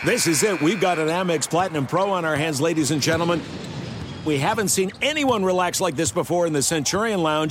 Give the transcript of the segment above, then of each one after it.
This is it. We've got an Amex Platinum Pro on our hands, ladies and gentlemen. We haven't seen anyone relax like this before in the Centurion Lounge.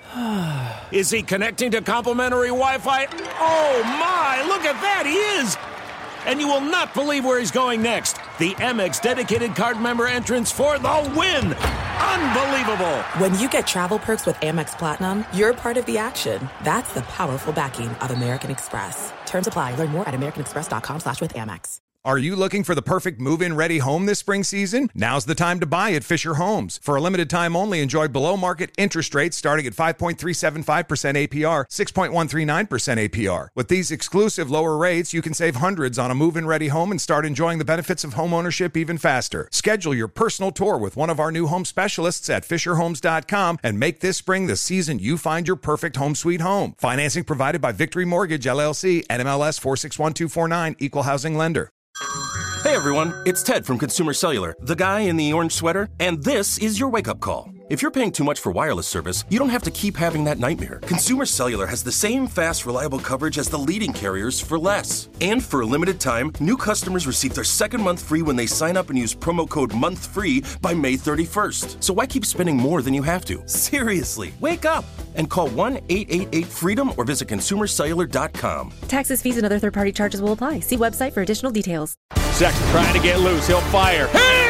Is he connecting to complimentary Wi-Fi? Oh, my. Look at that. He is. And you will not believe where he's going next. The Amex dedicated card member entrance for the win. Unbelievable. When you get travel perks with Amex Platinum, you're part of the action. That's the powerful backing of American Express. Terms apply. Learn more at americanexpress.com/withAmex. Are you looking for the perfect move-in ready home this spring season? Now's the time to buy at Fisher Homes. For a limited time only, enjoy below-market interest rates starting at 5.375% APR, 6.139% APR. With these exclusive lower rates, you can save hundreds on a move-in ready home and start enjoying the benefits of home ownership even faster. Schedule your personal tour with one of our new home specialists at FisherHomes.com and make this spring the season you find your perfect home sweet home. Financing provided by Victory Mortgage, LLC, NMLS 461249, Equal Housing Lender. Hey everyone, it's Ted from Consumer Cellular, the guy in the orange sweater, and this is your wake-up call. If you're paying too much for wireless service, you don't have to keep having that nightmare. Consumer Cellular has the same fast, reliable coverage as the leading carriers for less. And for a limited time, new customers receive their second month free when they sign up and use promo code MONTHFREE by May 31st. So why keep spending more than you have to? Seriously, wake up and call 1-888-FREEDOM or visit consumercellular.com. Taxes, fees, and other third-party charges will apply. See website for additional details. Sexton trying to get loose. He'll fire.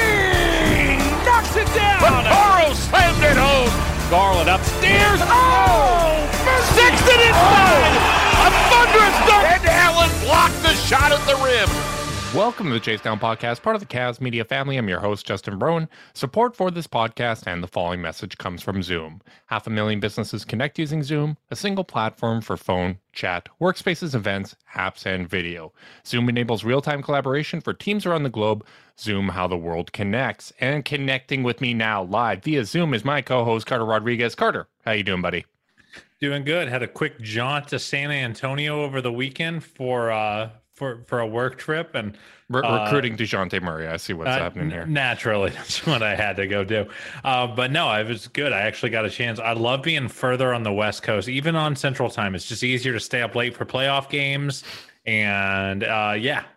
Hey! Knocks it down. Burrow slammed it home. Garland upstairs. Oh! Sexton inside. A thunderous dunk. And Allen blocked the shot at the rim. Welcome to the Chase Down Podcast, part of the Cavs Media family. I'm your host, Justin Brown. Support for this podcast and the following message comes from Zoom. 500,000 businesses connect using Zoom, a single platform for phone, chat, workspaces, events, apps, and video. Zoom enables real-time collaboration for teams around the globe. Zoom, how the world connects. And connecting with me now live via Zoom is my co-host, Carter Rodriguez. Carter, how you doing, buddy? Doing good. Had a quick jaunt to San Antonio over the weekend for a work trip and recruiting DeJounte Murray. I see what's happening here. Naturally, that's what I had to go do. But no, it was good. I actually got a chance. I love being further on the West Coast, even on Central Time. It's just easier to stay up late for playoff games. And no,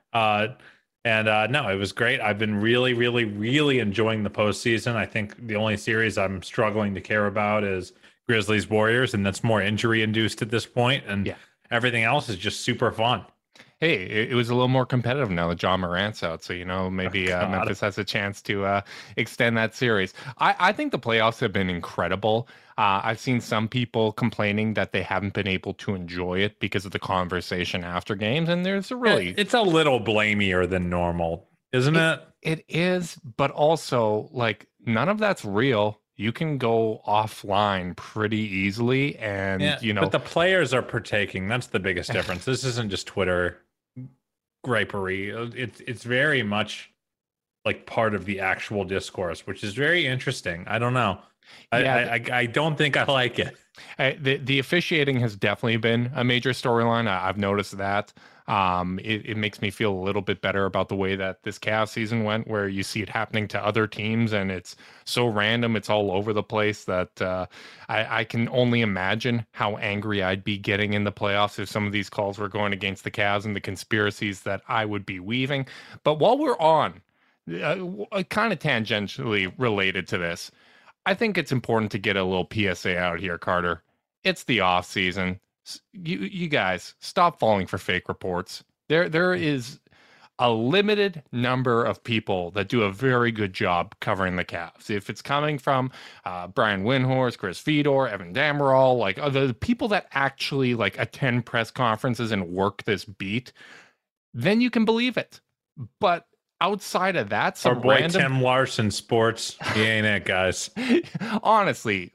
it was great. I've been really, really, really enjoying the postseason. I think the only series I'm struggling to care about is Grizzlies Warriors, and that's more injury induced at this point. And everything else is just super fun. Hey, it was a little more competitive now that John Morant's out. So, maybe Memphis has a chance to extend that series. I think the playoffs have been incredible. I've seen some people complaining that they haven't been able to enjoy it because of the conversation after games. And there's a really... It's a little blamier than normal, isn't it? It is, but also, none of that's real. You can go offline pretty easily, and But the players are partaking. That's the biggest difference. This isn't just Twitter gripery. It's very much like part of the actual discourse, which is very interesting. I don't know. I don't think I like it. The officiating has definitely been a major storyline. I've noticed that. It makes me feel a little bit better about the way that this Cavs season went, where you see it happening to other teams and it's so random, it's all over the place that I can only imagine how angry I'd be getting in the playoffs if some of these calls were going against the Cavs and the conspiracies that I would be weaving. But while we're on, kind of tangentially related to this, I think it's important to get a little PSA out here, Carter. It's the off season. You guys stop falling for fake reports. There is a limited number of people that do a very good job covering the Cavs. If it's coming from Brian Windhorst, Chris Fedor, Evan Dammarell, the people that actually attend press conferences and work this beat, then you can believe it. But outside of that, our boy Tim Larson Sports, he ain't it, guys. Honestly,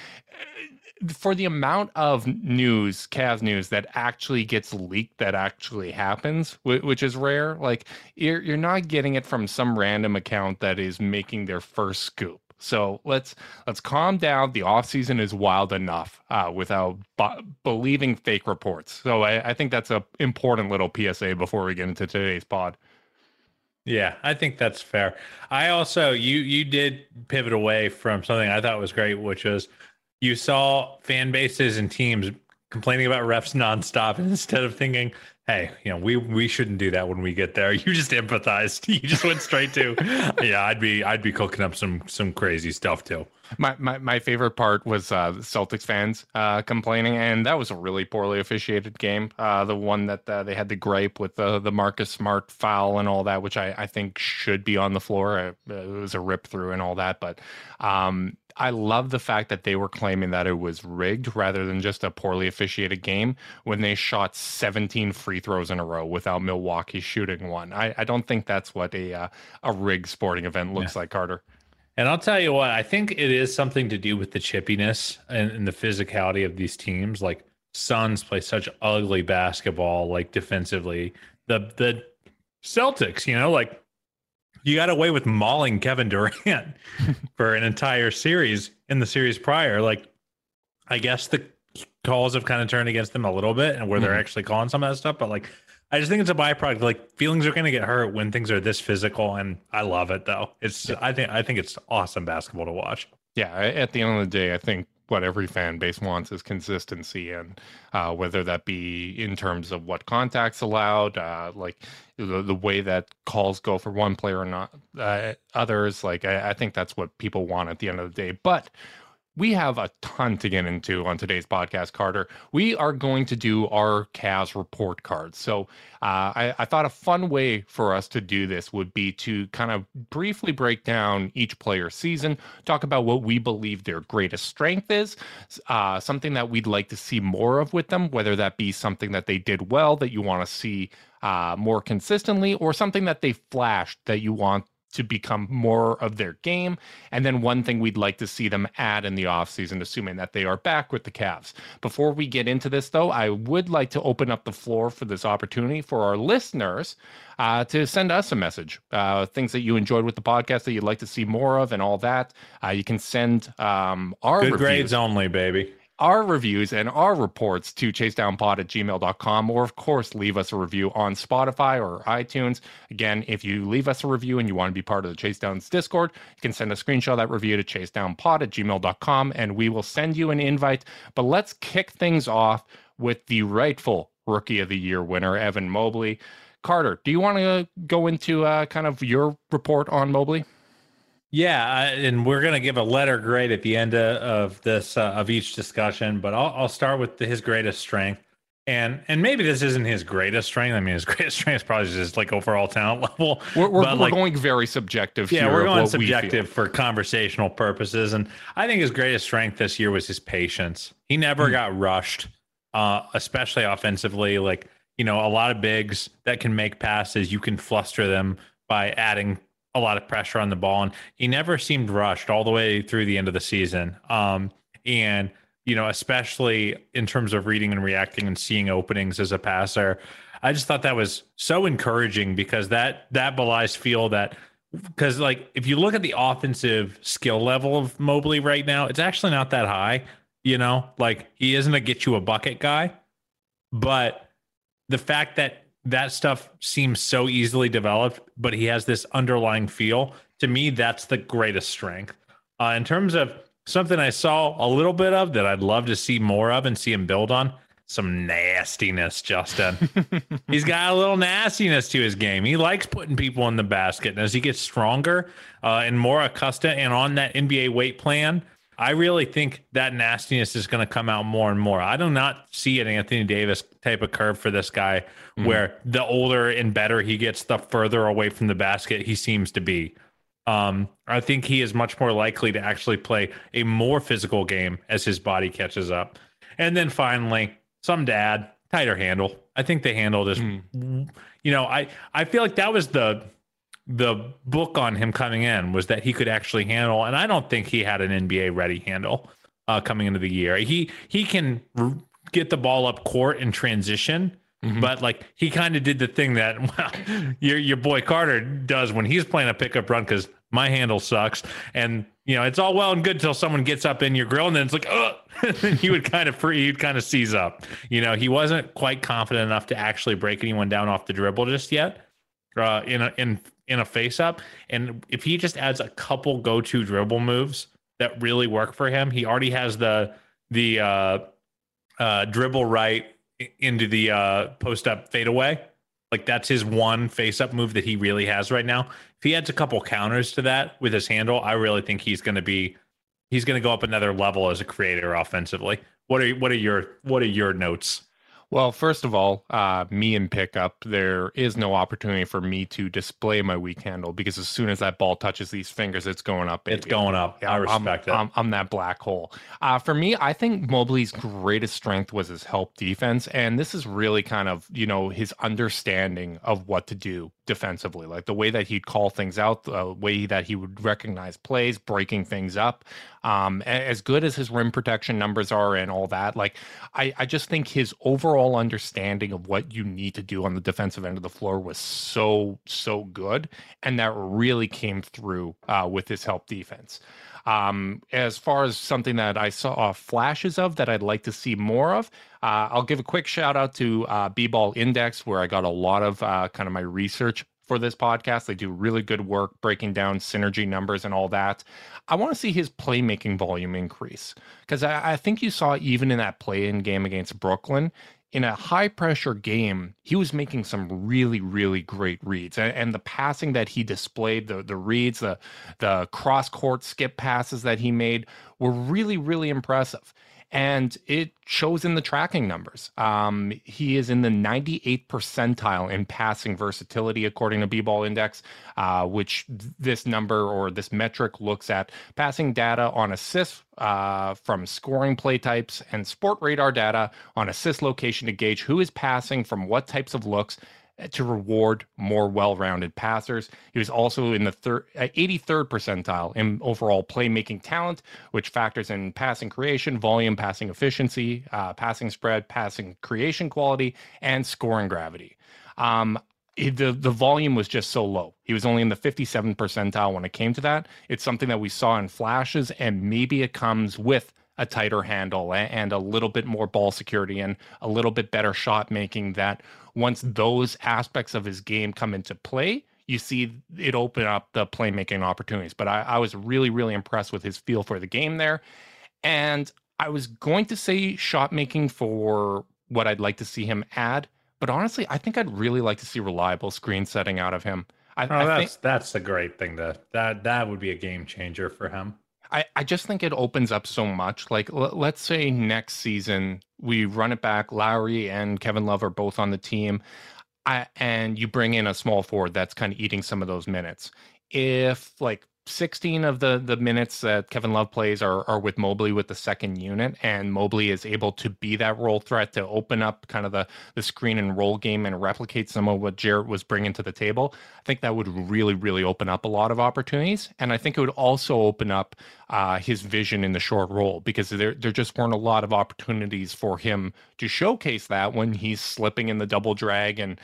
for the amount of news, Cavs news, that actually gets leaked, that actually happens, which is rare. You're not getting it from some random account that is making their first scoop. So let's calm down. The offseason is wild enough without believing fake reports. So I think that's an important little PSA before we get into today's pod. Yeah, I think that's fair. I also, you did pivot away from something I thought was great, which was you saw fan bases and teams complaining about refs nonstop, and instead of thinking, hey, we shouldn't do that when we get there, you just empathized. You just went straight to, yeah, I'd be cooking up some crazy stuff too. My favorite part was Celtics fans complaining, and that was a really poorly officiated game. The one that they had the gripe with the Marcus Smart foul and all that, which I think should be on the floor. It was a rip through and all that, but I love the fact that they were claiming that it was rigged rather than just a poorly officiated game when they shot 17 free throws in a row without Milwaukee shooting one. I don't think that's what a rigged sporting event looks like, Carter. And I'll tell you what, I think it is something to do with the chippiness and the physicality of these teams. Like Suns play such ugly basketball, like defensively. The Celtics, like you got away with mauling Kevin Durant for an entire series in the series prior. Like, I guess the calls have kind of turned against them a little bit and where they're actually calling some of that stuff. But like, I just think it's a byproduct. Like feelings are going to get hurt when things are this physical, and I love it though. I think it's awesome basketball to watch. Yeah, at the end of the day, I think what every fan base wants is consistency, and whether that be in terms of what contact's allowed, like the way that calls go for one player or not others. Like I think that's what people want at the end of the day. But we have a ton to get into on today's podcast, Carter. We are going to do our Cavs report cards. So I thought a fun way for us to do this would be to kind of briefly break down each player's season, talk about what we believe their greatest strength is, something that we'd like to see more of with them, whether that be something that they did well that you want to see more consistently, or something that they flashed that you want to become more of their game. And then one thing we'd like to see them add in the offseason, assuming that they are back with the Cavs. Before we get into this, though, I would like to open up the floor for this opportunity for our listeners to send us a message, things that you enjoyed with the podcast that you'd like to see more of and all that. You can send our good reviews. Grades only, baby. Our reviews and our reports to chasedownpod@gmail.com, or of course leave us a review on Spotify or iTunes. Again, if you leave us a review and you want to be part of the Chase Downs Discord, you can send a screenshot of that review to chasedownpod@gmail.com and we will send you an invite. But let's kick things off with the rightful Rookie of the Year winner, Evan Mobley. Carter, do you want to go into kind of your report on Mobley? Yeah, and we're going to give a letter grade at the end of this of each discussion, but I'll start with his greatest strength. And maybe this isn't his greatest strength. I mean, his greatest strength is probably just like overall talent level. We're going very subjective here. Yeah, we're going subjective for conversational purposes. And I think his greatest strength this year was his patience. He never got rushed, especially offensively. Like, a lot of bigs that can make passes, you can fluster them by adding a lot of pressure on the ball, and he never seemed rushed all the way through the end of the season. And especially in terms of reading and reacting and seeing openings as a passer, I just thought that was so encouraging because that belies feel that, because like if you look at the offensive skill level of Mobley right now, it's actually not that high. Like he isn't a get you a bucket guy, but the fact that stuff seems so easily developed, but he has this underlying feel. To me, that's the greatest strength. In terms of something I saw a little bit of that I'd love to see more of and see him build on, some nastiness, Justin. He's got a little nastiness to his game. He likes putting people in the basket. And as he gets stronger and more accustomed and on that NBA weight plan, I really think that nastiness is going to come out more and more. I do not see an Anthony Davis type of curve for this guy where the older and better he gets, the further away from the basket he seems to be. I think he is much more likely to actually play a more physical game as his body catches up. And then finally, some dad, tighter handle. I think the handle just, I feel like that was the book on him coming in was that he could actually handle, and I don't think he had an NBA ready handle coming into the year. He can get the ball up court and transition, but like he kind of did the thing that your boy Carter does when he's playing a pickup run, because my handle sucks, and it's all well and good till someone gets up in your grill, and then it's like, and he would kind of seize up. He wasn't quite confident enough to actually break anyone down off the dribble just yet. In a face up, and if he just adds a couple go-to dribble moves that really work for him, he already has the dribble right into the post up fadeaway. Like that's his one face up move that he really has right now. If he adds a couple counters to that with his handle, I really think he's going to go up another level as a creator offensively. What are your notes? Well, first of all, me in pickup, there is no opportunity for me to display my weak handle because as soon as that ball touches these fingers, it's going up. Baby. It's going up. Yeah, I respect it. I'm that black hole. For me, I think Mobley's greatest strength was his help defense. And this is really kind of, his understanding of what to do defensively, like the way that he'd call things out, the way that he would recognize plays, breaking things up. As good as his rim protection numbers are and all that, like I just think his overall understanding of what you need to do on the defensive end of the floor was so good, and that really came through with his help defense. As far as something that I saw flashes of that I'd like to see more of, I'll give a quick shout out to B-Ball Index, where I got a lot of kind of my research for this podcast. They do really good work breaking down synergy numbers and all that. I want to see his playmaking volume increase because I think you saw even in that play-in game against Brooklyn, in a high-pressure game, he was making some really, really great reads. And the passing that he displayed, the reads, the cross-court skip passes that he made were really, really impressive. And it shows in the tracking numbers. He is in the 98th percentile in passing versatility, according to B-Ball Index, which this number or this metric looks at passing data on assists from scoring play types and Sport Radar data on assist location to gauge who is passing from what types of looks to reward more well-rounded passers. He was also in the 83rd percentile in overall playmaking talent, which factors in passing creation, volume, passing efficiency, passing spread, passing creation quality, and scoring gravity. The volume was just so low. He was only in the 57th percentile when it came to that. It's something that we saw in flashes, and maybe it comes with a tighter handle and a little bit more ball security and a little bit better shot making, that once those aspects of his game come into play, you see it open up the playmaking opportunities. But I was really, really impressed with his feel for the game there. And I was going to say shot making for what I'd like to see him add. But honestly, I think I'd really like to see reliable screen setting out of him. That's a great thing. That would be a game changer for him. I just think it opens up so much. Like, let's say next season we run it back. Lowry and Kevin Love are both on the team, and you bring in a small forward that's kind of eating some of those minutes. If like 16 of the minutes that Kevin Love plays are with Mobley with the second unit, and Mobley is able to be that role threat to open up kind of the screen and roll game and replicate some of what Jarrett was bringing to the table, I think that would really, really open up a lot of opportunities. And I think it would also open up his vision in the short roll, because there just weren't a lot of opportunities for him to showcase that when he's slipping in the double drag and,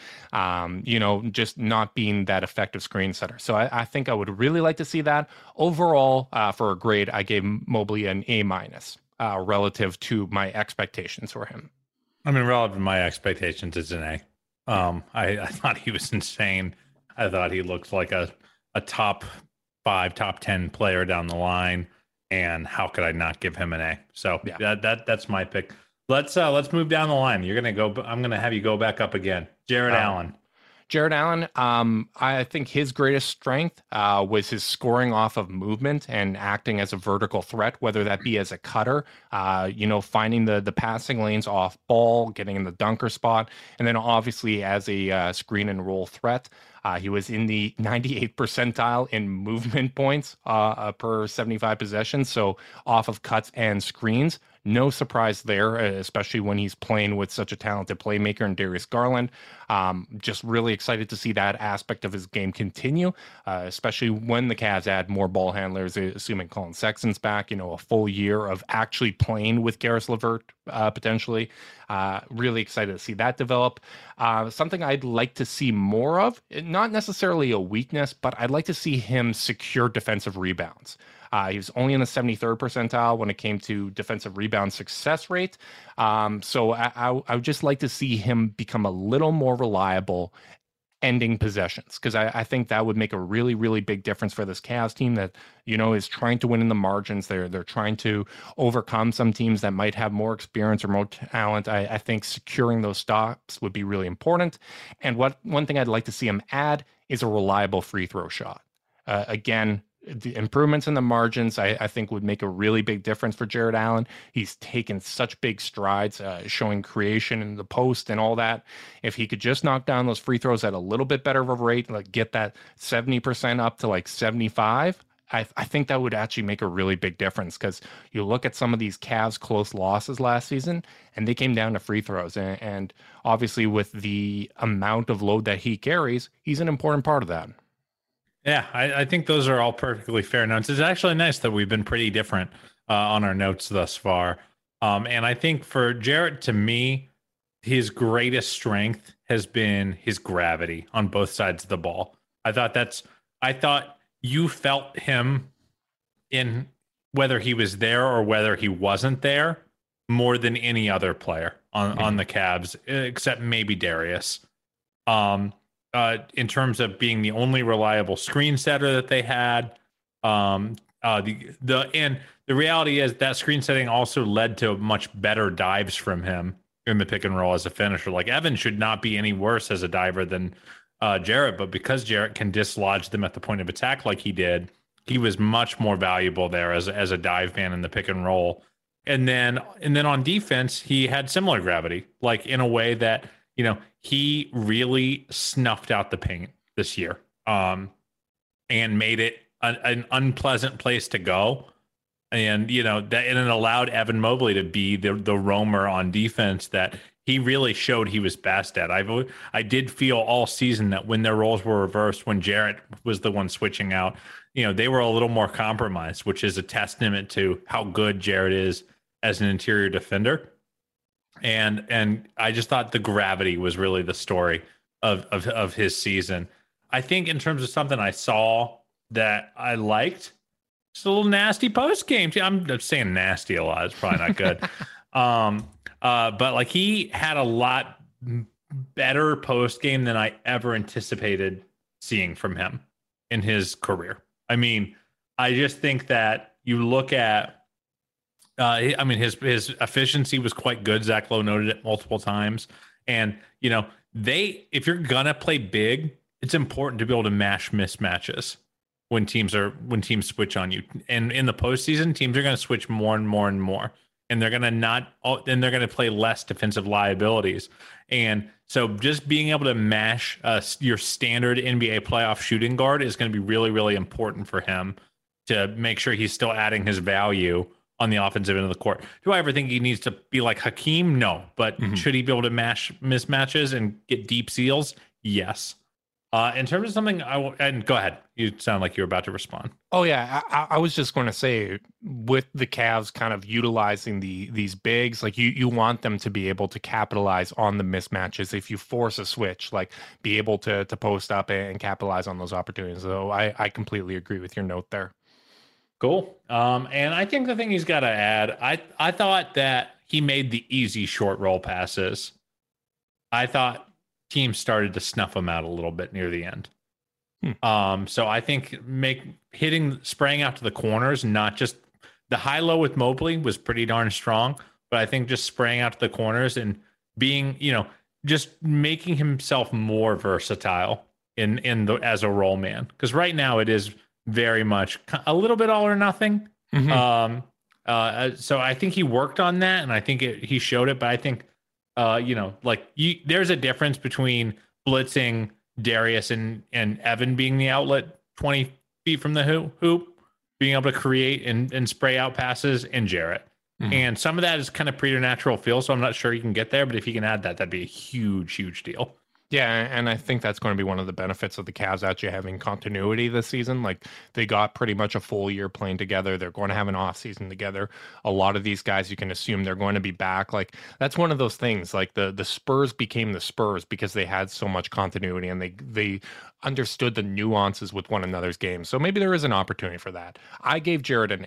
just not being that effective screen setter. So I think I would really like to see that. Overall, for a grade, I gave Mobley an A- relative to my expectations for him. I mean, relative to my expectations, it's an A. I thought he was insane. I thought he looked like a top 5, top 10 player down the line. And how could I not give him an A? So yeah, that's my pick. Let's move down the line. I'm gonna have you go back up again. Jarrett Allen. Jarrett Allen, I think his greatest strength was his scoring off of movement and acting as a vertical threat, whether that be as a cutter, finding the passing lanes off ball, getting in the dunker spot, and then obviously as a screen and roll threat. He was in the 98th percentile in movement points per 75 possessions, so off of cuts and screens. No surprise there, especially when he's playing with such a talented playmaker in Darius Garland. Just really excited to see that aspect of his game continue, especially when the Cavs add more ball handlers, assuming Colin Sexton's back, a full year of actually playing with Garris LeVert potentially. Really excited to see that develop. Something I'd like to see more of, not necessarily a weakness, but I'd like to see him secure defensive rebounds. He was only in the 73rd percentile when it came to defensive rebound success rate. So I would just like to see him become a little more reliable ending possessions, because I think that would make a really, really big difference for this Cavs team that, is trying to win in the margins. They're trying to overcome some teams that might have more experience or more talent. I think securing those stops would be really important. And one thing I'd like to see him add is a reliable free throw shot. Again, the improvements in the margins, I think, would make a really big difference for Jarrett Allen. He's taken such big strides, showing creation in the post and all that. If he could just knock down those free throws at a little bit better of a rate, like get that 70% up to like 75, I think that would actually make a really big difference, because you look at some of these Cavs close losses last season, and they came down to free throws. And obviously with the amount of load that he carries, he's an important part of that. Yeah, I think those are all perfectly fair notes. It's actually nice that we've been pretty different on our notes thus far. And I think for Jarrett, to me, his greatest strength has been his gravity on both sides of the ball. I thought you felt him in whether he was there or whether he wasn't there more than any other player on the Cavs, except maybe Darius. In terms of being the only reliable screen setter that they had. And the reality is that screen setting also led to much better dives from him in the pick and roll as a finisher. Like, Evan should not be any worse as a diver than Jarrett, but because Jarrett can dislodge them at the point of attack like he did, he was much more valuable there as a dive man in the pick and roll. And then on defense, he had similar gravity, like in a way that, he really snuffed out the paint this year, and made it an unpleasant place to go. And, and it allowed Evan Mobley to be the roamer on defense that he really showed he was best at. I did feel all season that when their roles were reversed, when Jarrett was the one switching out, they were a little more compromised, which is a testament to how good Jarrett is as an interior defender. And I just thought the gravity was really the story of his season. I think in terms of something I saw that I liked, it's a little nasty post game. I'm saying nasty a lot. It's probably not good. But like, he had a lot better post game than I ever anticipated seeing from him in his career. I mean, I just think that you look at, his efficiency was quite good. Zach Lowe noted it multiple times. And, if you're going to play big, it's important to be able to mash mismatches when teams switch on you. And in the postseason, teams are going to switch more and more and more. And they're going to play less defensive liabilities. And so just being able to mash your standard NBA playoff shooting guard is going to be really, really important for him to make sure he's still adding his value on the offensive end of the court. Do I ever think he needs to be like Hakeem? No. But should he be able to mash mismatches and get deep seals? Yes. In terms of something, and go ahead. You sound like you were about to respond. Oh, yeah. I was just going to say, with the Cavs kind of utilizing these bigs, like you want them to be able to capitalize on the mismatches. If you force a switch, like be able to post up and capitalize on those opportunities. So I completely agree with your note there. Cool. And I think the thing he's got to add, I thought that he made the easy short roll passes. I thought teams started to snuff him out a little bit near the end. So I think spraying out to the corners, not just the high-low with Mobley was pretty darn strong, but I think just spraying out to the corners and being, just making himself more versatile as a roll man. Because right now it is very much a little bit all or nothing. So I think he worked on that, and I think he showed it. But I think, there's a difference between blitzing Darius and Evan being the outlet 20 feet from the hoop, being able to create and spray out passes, and Jarrett. And some of that is kind of preternatural feel, so I'm not sure he can get there. But if he can add that, that'd be a huge, huge deal. Yeah, and I think that's going to be one of the benefits of the Cavs actually having continuity this season. Like, they got pretty much a full year playing together. They're going to have an off season together. A lot of these guys, you can assume they're going to be back. Like, that's one of those things. Like, the Spurs became the Spurs because they had so much continuity and they understood the nuances with one another's games. So maybe there is an opportunity for that. I gave Jarrett an A.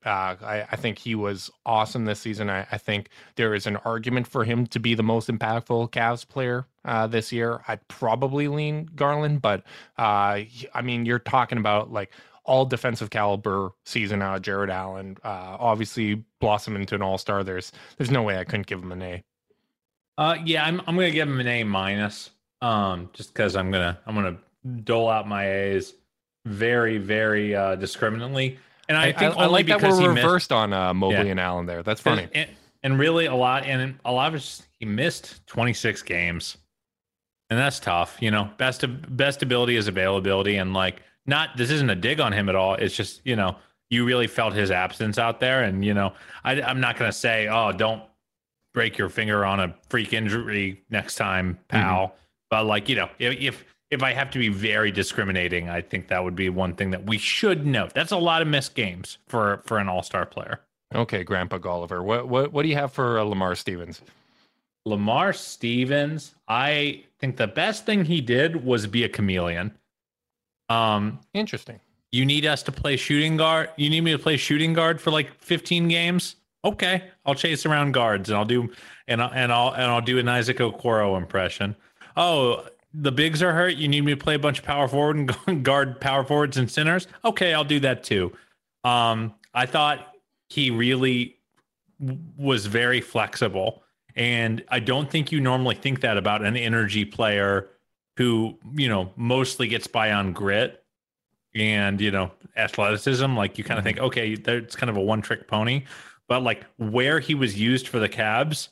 I think he was awesome this season. I think there is an argument for him to be the most impactful Cavs player this year. I'd probably lean Garland, but I mean, you're talking about like all defensive caliber season out of Jared Allen. Obviously blossom into an all-star. There's no way I couldn't give him an A. Yeah, I'm gonna give him an A minus. Just because I'm gonna dole out my A's very, very discriminately. And I think I like that we're reversed on Mobley Yeah. and Allen there. That's funny. And really a lot of it, he missed 26 games. And that's tough. You know, best ability is availability. And like, this isn't a dig on him at all. It's just, you know, you really felt his absence out there. And, you know, I'm not going to say, oh, don't break your finger on a freak injury next time, pal. Mm-hmm. But like, you know, if I have to be very discriminating, I think that would be one thing that we should note. That's a lot of missed games for an all-star player. Okay, Grandpa Golliver. What do you have for Lamar Stevens? Lamar Stevens, I think the best thing he did was be a chameleon. Interesting. You need us to play shooting guard. You need me to play shooting guard for like 15 games. Okay, I'll chase around guards and I'll do an Isaac Okoro impression. Oh, the bigs are hurt. You need me to play a bunch of power forward and guard power forwards and centers. Okay, I'll do that too. I thought he really was very flexible, and I don't think you normally think that about an energy player who, you know, mostly gets by on grit and, you know, athleticism. Like you kind of think, okay, that's kind of a one-trick pony, but like where he was used for the Cavs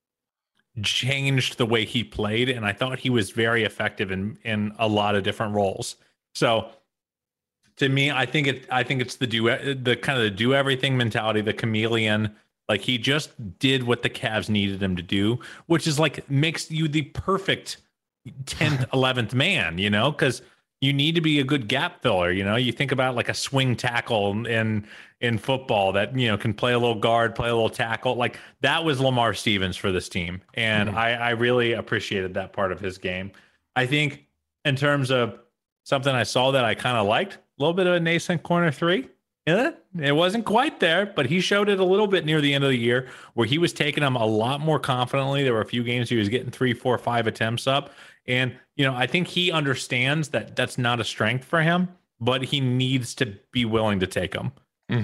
changed the way he played, and I thought he was very effective in a lot of different roles. So to me, I think it's the kind of the do everything mentality, the chameleon. Like he just did what the Cavs needed him to do, which is like makes you the perfect 10th, 11th man, you know, because you need to be a good gap filler. You know, you think about like a swing tackle in football that, you know, can play a little guard, play a little tackle. Like that was Lamar Stevens for this team. And I really appreciated that part of his game. I think in terms of something I saw that I kind of liked, a little bit of a nascent corner three. Yeah, it wasn't quite there, but he showed it a little bit near the end of the year where he was taking them a lot more confidently. There were a few games he was getting 3, 4, 5 attempts up. And, you know, I think he understands that that's not a strength for him, but he needs to be willing to take them.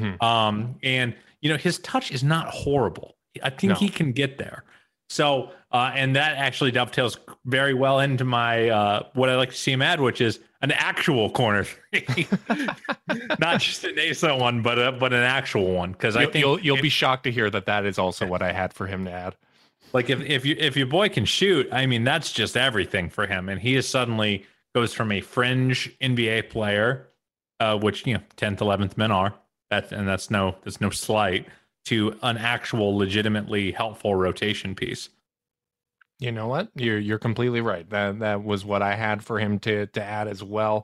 And, you know, his touch is not horrible. I think he can get there. So, and that actually dovetails very well into my, what I like to see him add, which is an actual corner three, not just an ASO one, but an actual one. Cause I think you'll be shocked to hear that is also what I had for him to add. Like if your boy can shoot, I mean, that's just everything for him. And he is suddenly goes from a fringe NBA player, which, you know, 10th, 11th men are, that's no slight, to an actual legitimately helpful rotation piece. You know what? You're completely right. That was what I had for him to add as well.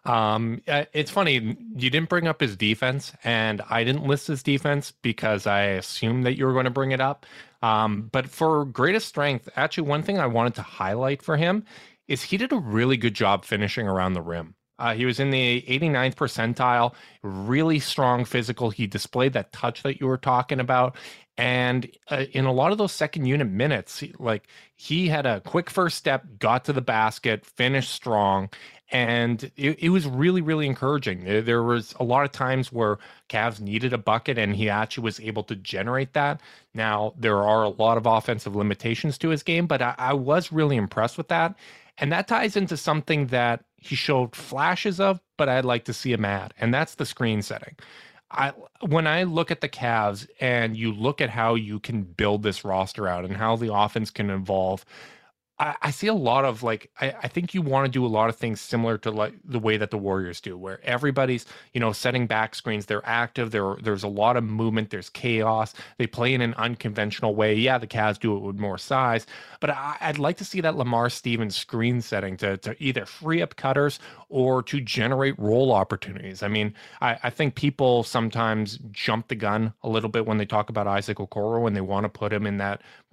It's funny, you didn't bring up his defense, and I didn't list his defense because I assumed that you were going to bring it up. But for greatest strength, actually, one thing I wanted to highlight for him is he did a really good job finishing around the rim. He was in the 89th percentile, really strong physical. He displayed that touch that you were talking about. And in a lot of those second unit minutes, he had a quick first step, got to the basket, finished strong. And it was really, really encouraging. There was a lot of times where Cavs needed a bucket and he actually was able to generate that. Now, there are a lot of offensive limitations to his game, but I was really impressed with that. And that ties into something that he showed flashes of, but I'd like to see him add, and that's the screen setting. When I look at the Cavs and you look at how you can build this roster out and how the offense can evolve, I see a lot of I think you want to do a lot of things similar to like the way that the Warriors do, where everybody's, you know, setting back screens. They're active. There's a lot of movement. There's chaos. They play in an unconventional way. Yeah, the Cavs do it with more size, but I'd like to see that Lamar Stevens screen setting to either free up cutters or to generate roll opportunities. I mean, I think people sometimes jump the gun a little bit when they talk about Isaac Okoro and they want to put him in that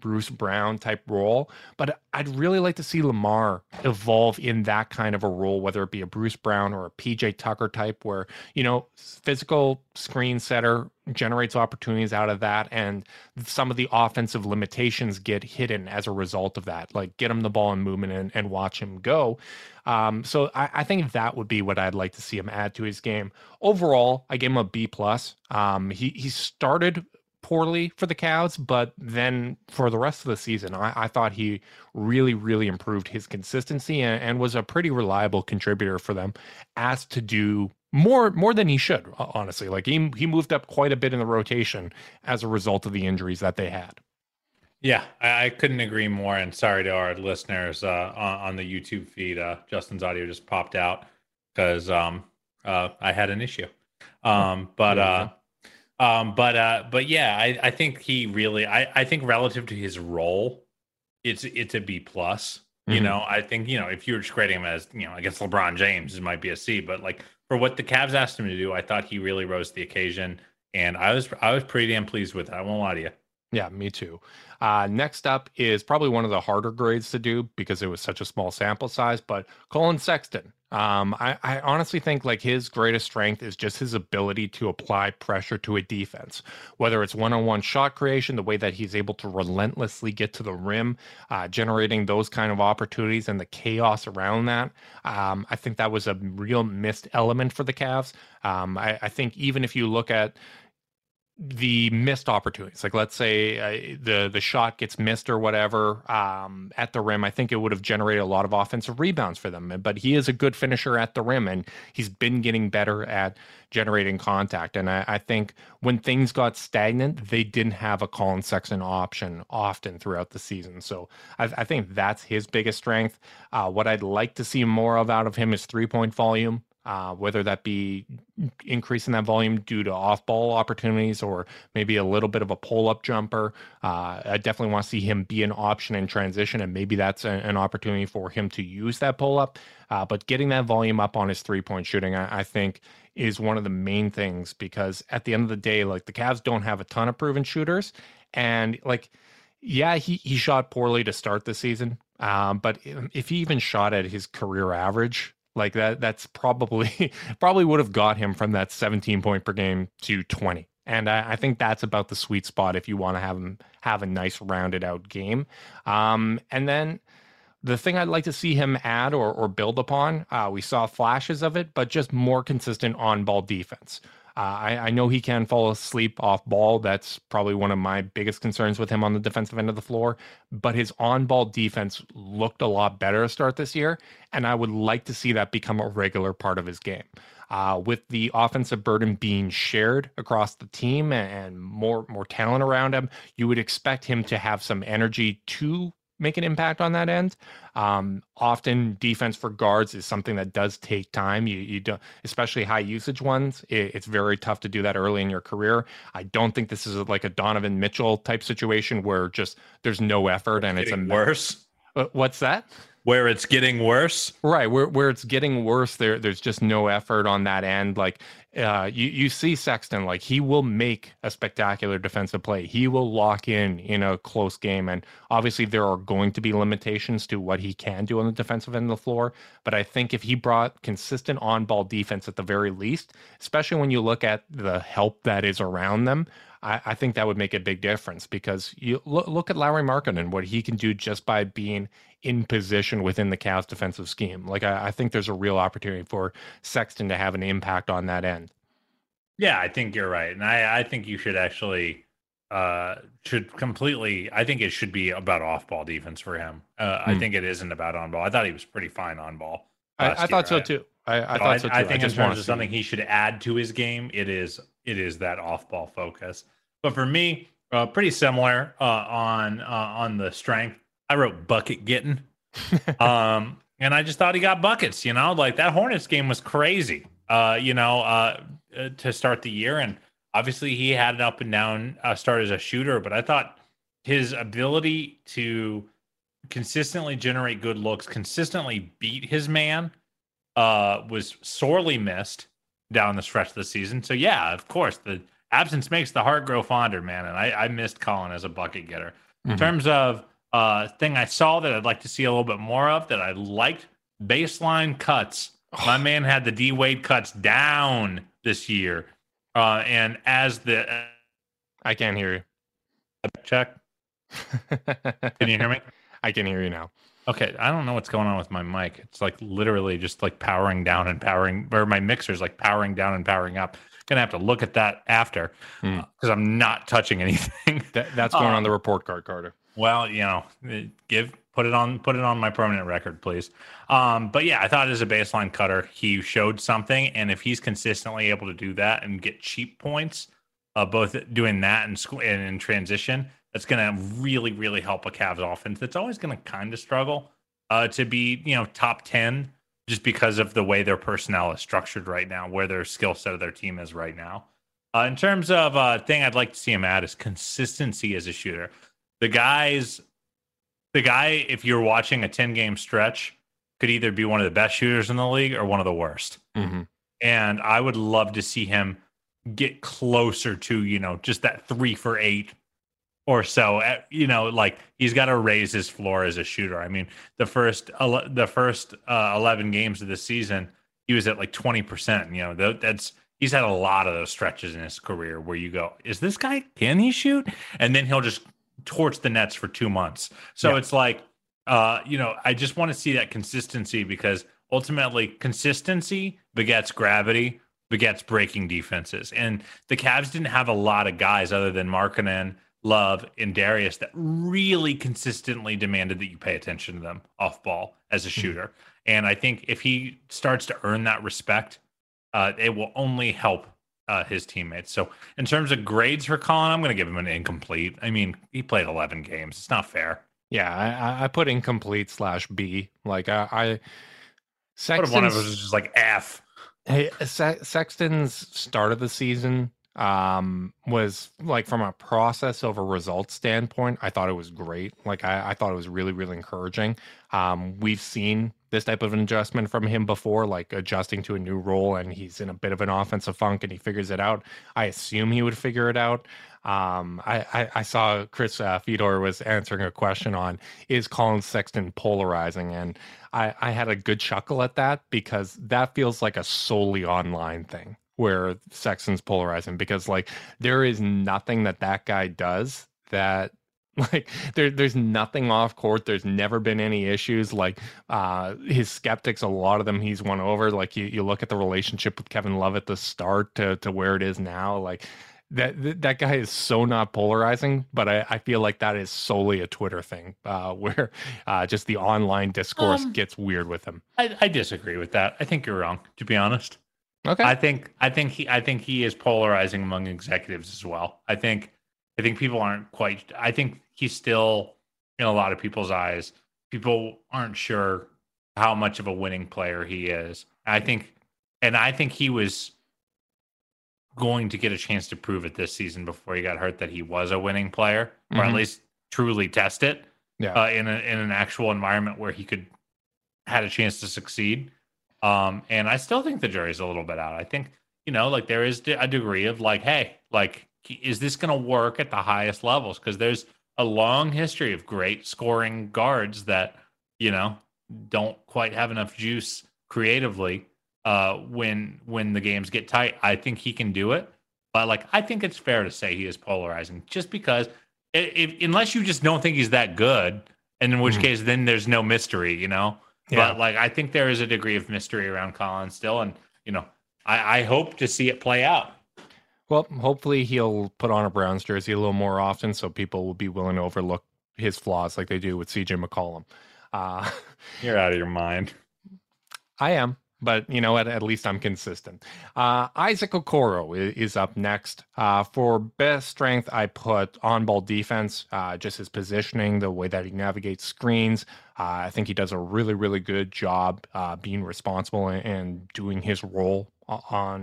Bruce Brown type role, but I'd really like to see Lamar evolve in that kind of a role, whether it be a Bruce Brown or a PJ Tucker type, where, physical screen setter generates opportunities out of that, and some of the offensive limitations get hidden as a result of that. Like, get him the ball in movement and watch him go. So I think that would be what I'd like to see him add to his game. Overall, I gave him a B+. He started poorly for the Cavs, but then for the rest of the season, I thought he really, really improved his consistency and was a pretty reliable contributor for them, asked to do more than he should, honestly. Like, he moved up quite a bit in the rotation as a result of the injuries that they had. Yeah, I couldn't agree more. And sorry to our listeners on the YouTube feed. Justin's audio just popped out because I had an issue. But yeah, I think he really, I think relative to his role, it's a B+. I think, if you were just grading him as, against LeBron James, it might be a C, but like for what the Cavs asked him to do, I thought he really rose to the occasion, and I was pretty damn pleased with it. I won't lie to you. Yeah, me too. Next up is probably one of the harder grades to do because it was such a small sample size, but Colin Sexton. I honestly think like his greatest strength is just his ability to apply pressure to a defense, whether it's one-on-one shot creation, the way that he's able to relentlessly get to the rim, generating those kind of opportunities and the chaos around that. I think that was a real missed element for the Cavs. I think even if you look at the missed opportunities, like let's say the shot gets missed or whatever at the rim, I think it would have generated a lot of offensive rebounds for them. But he is a good finisher at the rim, and he's been getting better at generating contact. And I think when things got stagnant, they didn't have a Colin Sexton option often throughout the season. So I think that's his biggest strength. What I'd like to see more of out of him is 3-point volume. Whether that be increasing that volume due to off-ball opportunities or maybe a little bit of a pull-up jumper. I definitely want to see him be an option in transition, and maybe that's an opportunity for him to use that pull-up. But getting that volume up on his three-point shooting, I think, is one of the main things, because at the end of the day, like, the Cavs don't have a ton of proven shooters. And, like, yeah, he shot poorly to start the season. But if he even shot at his career average, like that's probably would have got him from that 17 point per game to 20. And I think that's about the sweet spot if you want to have him have a nice rounded out game. And then the thing I'd like to see him add or build upon, we saw flashes of it, but just more consistent on-ball defense. I know he can fall asleep off ball. That's probably one of my biggest concerns with him on the defensive end of the floor. But his on-ball defense looked a lot better to start this year, and I would like to see that become a regular part of his game. With the offensive burden being shared across the team and more talent around him, you would expect him to have some energy to make an impact on that end. Often defense for guards is something that does take time. You don't, especially high usage ones. It's very tough to do that early in your career. I don't think this is like a Donovan Mitchell type situation where just there's no effort and it's worse. What's that? Where it's getting worse, right? Where it's getting worse, there's just no effort on that end. Like you see Sexton, like he will make a spectacular defensive play. He will lock in a close game, and obviously there are going to be limitations to what he can do on the defensive end of the floor. But I think if he brought consistent on-ball defense at the very least, especially when you look at the help that is around them, I think that would make a big difference, because you look at Lauri Markkanen, what he can do just by being in position within the Cavs defensive scheme. Like I think there's a real opportunity for Sexton to have an impact on that end. Yeah, I think you're right. And I think you should actually I think it should be about off-ball defense for him. I think it isn't about on-ball. I thought he was pretty fine on-ball. I thought so too. I thought so too. I think in terms of something he should add to his game, it is that off-ball focus. But for me, pretty similar on the strength. I wrote bucket getting, and I just thought he got buckets. Like that Hornets game was crazy. To start the year, and obviously he had an up and down start as a shooter. But I thought his ability to consistently generate good looks, consistently beat his man, was sorely missed down the stretch of the season. So yeah, of course, the absence makes the heart grow fonder, man. And I missed Colin as a bucket getter. In terms of thing I saw that I'd like to see a little bit more of that I liked, baseline cuts. My man had the D Wade cuts down this year. And as the I can't hear you. Check. Can you hear me? I can hear you now. Okay, I don't know what's going on with my mic. It's like literally just like powering down and powering, or my mixer's like powering down and powering up. Gonna have to look at that after because I'm not touching anything. That's going on the report card, Carter. Well, put it on my permanent record, please. But yeah, I thought as a baseline cutter, he showed something, and if he's consistently able to do that and get cheap points, both doing that and in transition, that's going to really, really help a Cavs offense. That's always going to kind of struggle to be, top 10 just because of the way their personnel is structured right now, where their skill set of their team is right now. In terms of thing I'd like to see him add is consistency as a shooter. The guy, if you're watching a 10-game stretch, could either be one of the best shooters in the league or one of the worst. Mm-hmm. And I would love to see him get closer to, just that 3 for 8 or so. Like he's got to raise his floor as a shooter. I mean, the first 11 games of the season, he was at like 20%. He's had a lot of those stretches in his career where you go, is this guy, can he shoot? And then he'll just torch the nets for 2 months. So it's like, I just want to see that consistency because ultimately consistency begets gravity, begets breaking defenses. And the Cavs didn't have a lot of guys other than Markkanen, Love, and Darius that really consistently demanded that you pay attention to them off ball as a shooter. And I think if he starts to earn that respect, it will only help his teammates. So in terms of grades for Colin, I'm going to give him an incomplete. I mean, he played 11 games. It's not fair. Yeah, I put incomplete /B. Like Sexton's, one of us is just like F. Hey, Sexton's start of the season was like from a process over results standpoint, I thought it was great. Like I thought it was really, really encouraging. We've seen this type of adjustment from him before, like adjusting to a new role, and he's in a bit of an offensive funk and he figures it out. I assume he would figure it out. I saw Chris Fedor was answering a question on, is Colin Sexton polarizing? And I had a good chuckle at that because that feels like a solely online thing where Sexton's polarizing, because like there is nothing that guy does that like there's nothing off court. There's never been any issues. Like his skeptics, a lot of them he's won over. Like you look at the relationship with Kevin Love at the start to where it is now, like that guy is so not polarizing, but I feel like that is solely a Twitter thing where just the online discourse gets weird with him. I disagree with that. I think you're wrong, to be honest. Okay. I think he is polarizing among executives as well. I think people aren't quite. I think he's still, in a lot of people's eyes, people aren't sure how much of a winning player he is. I think he was going to get a chance to prove it this season before he got hurt that he was a winning player, or at least truly test it. Yeah. In an actual environment where he had a chance to succeed. And I still think the jury's a little bit out. I think, like there is a degree of like, hey, like, is this going to work at the highest levels? Because there's a long history of great scoring guards that, don't quite have enough juice creatively when the games get tight. I think he can do it. But like, I think it's fair to say he is polarizing just because unless you just don't think he's that good, and in which case then there's no mystery, Yeah. But like, I think there is a degree of mystery around Colin still. And, I hope to see it play out. Well, hopefully he'll put on a Browns jersey a little more often so people will be willing to overlook his flaws like they do with CJ McCollum. You're out of your mind. I am. But, at least I'm consistent. Isaac Okoro is up next. For best strength, I put on-ball defense, just his positioning, the way that he navigates screens. I think he does a really, really good job being responsible and doing his role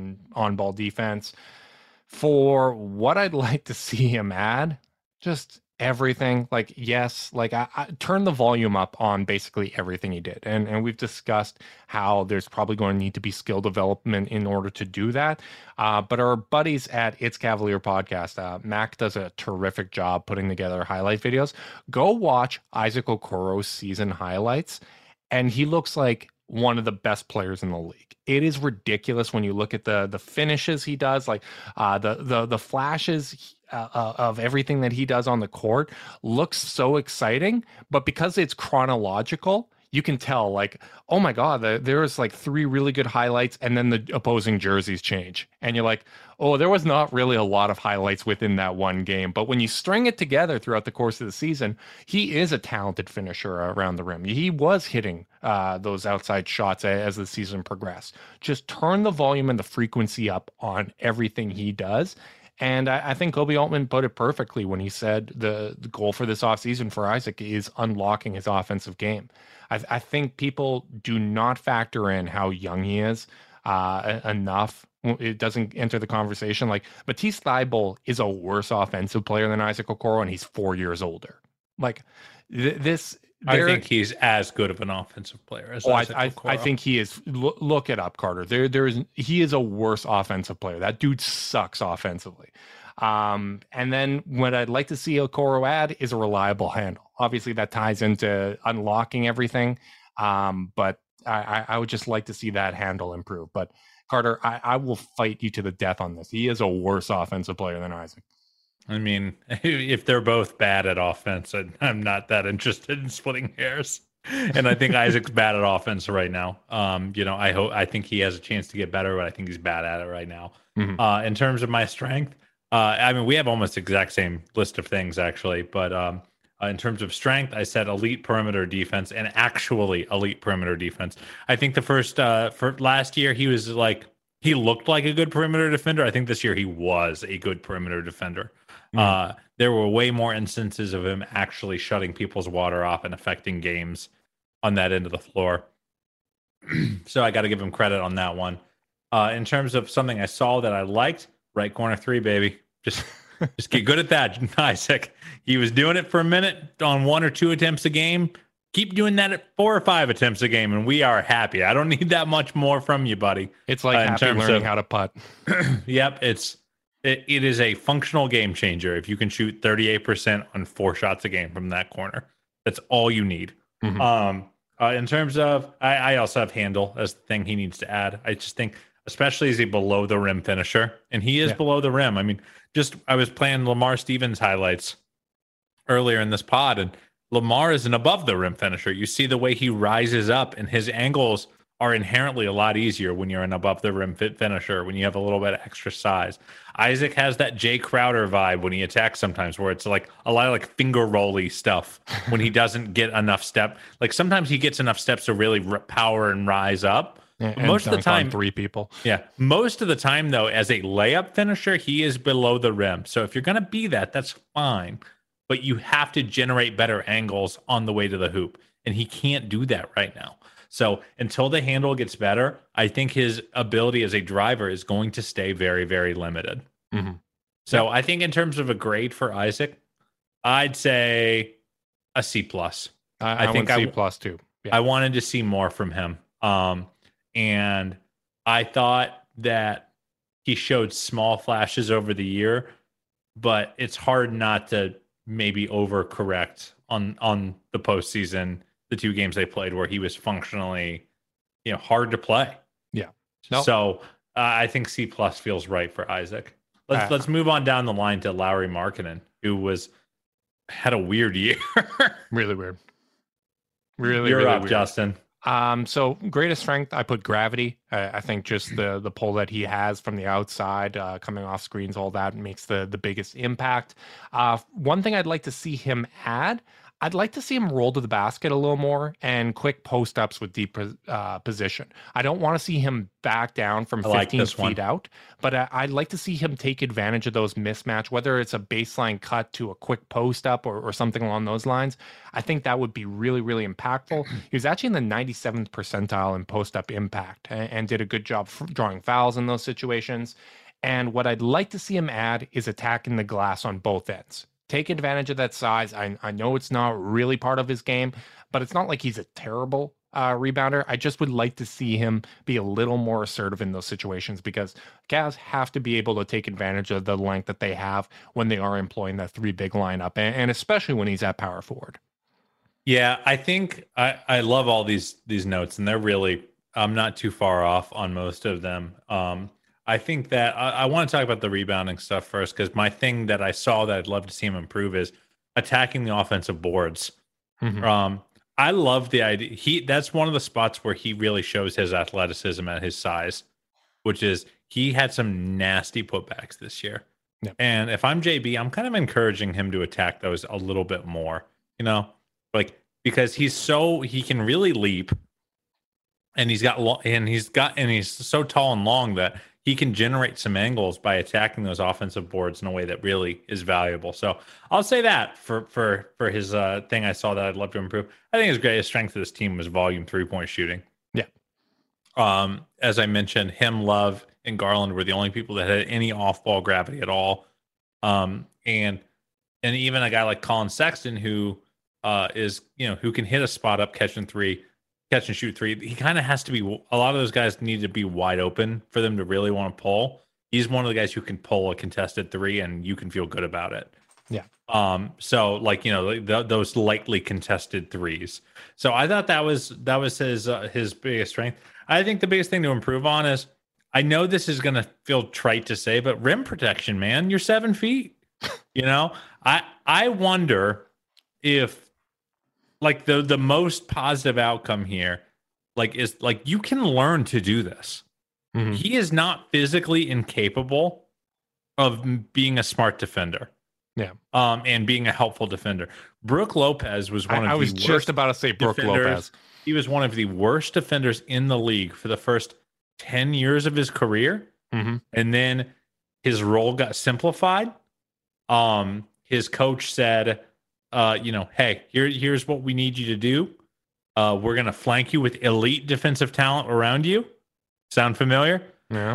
on-ball defense. For what I'd like to see him add, just everything. Like, yes, like I turn the volume up on basically everything he did. And we've discussed how there's probably going to need to be skill development in order to do that. But our buddies at It's Cavalier podcast, Mac does a terrific job putting together highlight videos. Go watch Isaac Okoro's season highlights, and he looks like one of the best players in the league. It is ridiculous when you look at the finishes he does, like the flashes of everything that he does on the court looks so exciting. But because it's chronological, you can tell, like, oh my God, there's like 3 really good highlights, and then the opposing jerseys change. And you're like, oh, there was not really a lot of highlights within that one game. But when you string it together throughout the course of the season, he is a talented finisher around the rim. He was hitting those outside shots as the season progressed. Just turn the volume and the frequency up on everything he does. And I think Kobe Altman put it perfectly when he said the goal for this offseason for Isaac is unlocking his offensive game. I think people do not factor in how young he is enough. It doesn't enter the conversation. Like, Matisse Thybulle is a worse offensive player than Isaac Okoro, and he's 4 years older. Like, I think he's as good of an offensive player as Isaac Okoro. I think he is. Look it up, Carter. He is a worse offensive player. That dude sucks offensively. And then what I'd like to see Okoro add is a reliable handle. Obviously, that ties into unlocking everything. But I would just like to see that handle improve. But Carter, I will fight you to the death on this. He is a worse offensive player than Isaac. I mean, if they're both bad at offense, I'm not that interested in splitting hairs. And I think Isaac's bad at offense right now. I think he has a chance to get better, but I think he's bad at it right now. Mm-hmm. In terms of my strength, I mean, we have almost the exact same list of things, actually. But in terms of strength, I said elite perimeter defense, and actually elite perimeter defense. I think the for last year, he looked like a good perimeter defender. I think this year he was a good perimeter defender. There were way more instances of him actually shutting people's water off and affecting games on that end of the floor. So I got to give him credit on that one. In terms of something I saw that I liked, right corner 3, baby. Just get good at that, Isaac. He was doing it for a minute on 1 or 2 attempts a game. Keep doing that at 4 or 5 attempts a game, and we are happy. I don't need that much more from you, buddy. It's like happy learning how to putt. Yep, it is a functional game changer if you can shoot 38% on 4 shots a game from that corner. That's all you need. Mm-hmm. In terms of, I also have handle as the thing he needs to add. I just think, especially as a below the rim finisher, and he is below the rim. I mean, I was playing Lamar Stevens highlights earlier in this pod, and Lamar is an above the rim finisher. You see the way he rises up, and his angles are inherently a lot easier when you're an above the rim finisher, when you have a little bit of extra size. Isaac has that Jay Crowder vibe when he attacks sometimes, where it's like a lot of like finger rolly stuff when he doesn't get enough step. Like sometimes he gets enough steps to really power and rise up. And most of the time, 3 people. Yeah. Most of the time, though, as a layup finisher, he is below the rim. So if you're going to be that, that's fine. But you have to generate better angles on the way to the hoop. And he can't do that right now. So until the handle gets better, I think his ability as a driver is going to stay very, very limited. Mm-hmm. So I think in terms of a grade for Isaac, I'd say a C+. I think C+ too. Yeah. I wanted to see more from him. And I thought that he showed small flashes over the year, but it's hard not to maybe overcorrect on the postseason, the 2 games they played where he was functionally, hard to play. Yeah. Nope. So I think C+ feels right for Isaac. Let's move on down the line to Lauri Markkanen, who had a weird year. Really weird. You're really up, weird. Justin. So greatest strength, I put gravity. I think just the pull that he has from the outside, coming off screens, all that makes the biggest impact. One thing I'd like to see him add, I'd like to see him roll to the basket a little more and quick post ups with deep position. I don't want to see him back down from 15 feet out, but I'd like to see him take advantage of those mismatch, whether it's a baseline cut to a quick post up or something along those lines. I think that would be really, really impactful. He was actually in the 97th percentile in post up impact and did a good job drawing fouls in those situations. And what I'd like to see him add is attacking the glass on both ends. take advantage of that size. I know it's not really part of his game, but it's not like he's a terrible rebounder. I just would like to see him be a little more assertive in those situations, because Cavs have to be able to take advantage of the length that they have when they are employing that 3 big lineup, and especially when he's at power forward. Yeah, I think I love all these notes, and they're really, I'm not too far off on most of them. I think that I want to talk about the rebounding stuff first, because my thing that I saw that I'd love to see him improve is attacking the offensive boards. I love the idea. That's one of the spots where he really shows his athleticism at his size, which is he had some nasty putbacks this year. Yep. And if I'm JB, I'm kind of encouraging him to attack those a little bit more, like, because he can really leap, and he's so tall and long that he can generate some angles by attacking those offensive boards in a way that really is valuable. So I'll say that for his thing I saw that I'd love to improve. I think his greatest strength of this team was volume 3-point shooting. Yeah. As I mentioned, him, Love, and Garland were the only people that had any off-ball gravity at all. And even a guy like Colin Sexton, who is, who can hit a spot up, catch and shoot 3. He kind of has to be, a lot of those guys need to be wide open for them to really want to pull. He's one of the guys who can pull a contested 3 and you can feel good about it. Yeah. So like, those lightly contested 3s. So I thought that was his biggest strength. I think the biggest thing to improve on is, I know this is going to feel trite to say, but rim protection, man, you're 7 feet. I wonder if, like, the most positive outcome here, is you can learn to do this. Mm-hmm. He is not physically incapable of being a smart defender. Yeah. And being a helpful defender. Brooke Lopez was one of the worst. I was just about to say Brooke Lopez. He was one of the worst defenders in the league for the first 10 years of his career. Mm-hmm. And then his role got simplified. His coach said, hey, here's what we need you to do. We're going to flank you with elite defensive talent around you. Sound familiar? Yeah.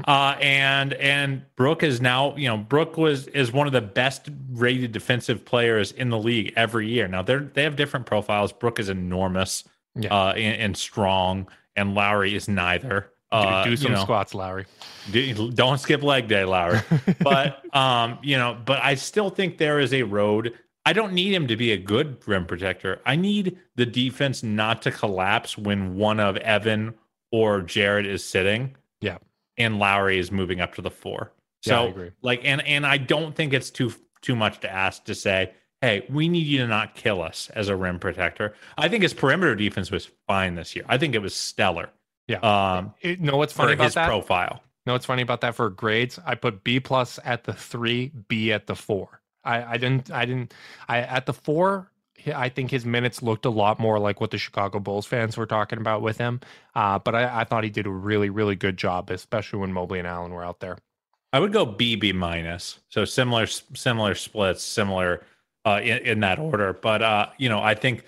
And Brooke is now, Brooke is one of the best rated defensive players in the league every year. Now they have different profiles. Brooke is enormous, and strong, and Lowry is neither. Do some squats, Lowry. Don't skip leg day, Lowry. But but I still think there is a road. I don't need him to be a good rim protector. I need the defense not to collapse when one of Evan or Jared is sitting. Yeah. And Lowry is moving up to the 4. So I agree. And I don't think it's too much to ask to say, hey, we need you to not kill us as a rim protector. I think his perimeter defense was fine this year. I think it was stellar. Yeah. What's funny about his that? Profile. What's funny about that for grades? I put B+ at the 3, B at the 4. I didn't at the 4. I think his minutes looked a lot more like what the Chicago Bulls fans were talking about with him. But I thought he did a really, really good job, especially when Mobley and Allen were out there. I would go B. So similar splits, similar in that order. But I think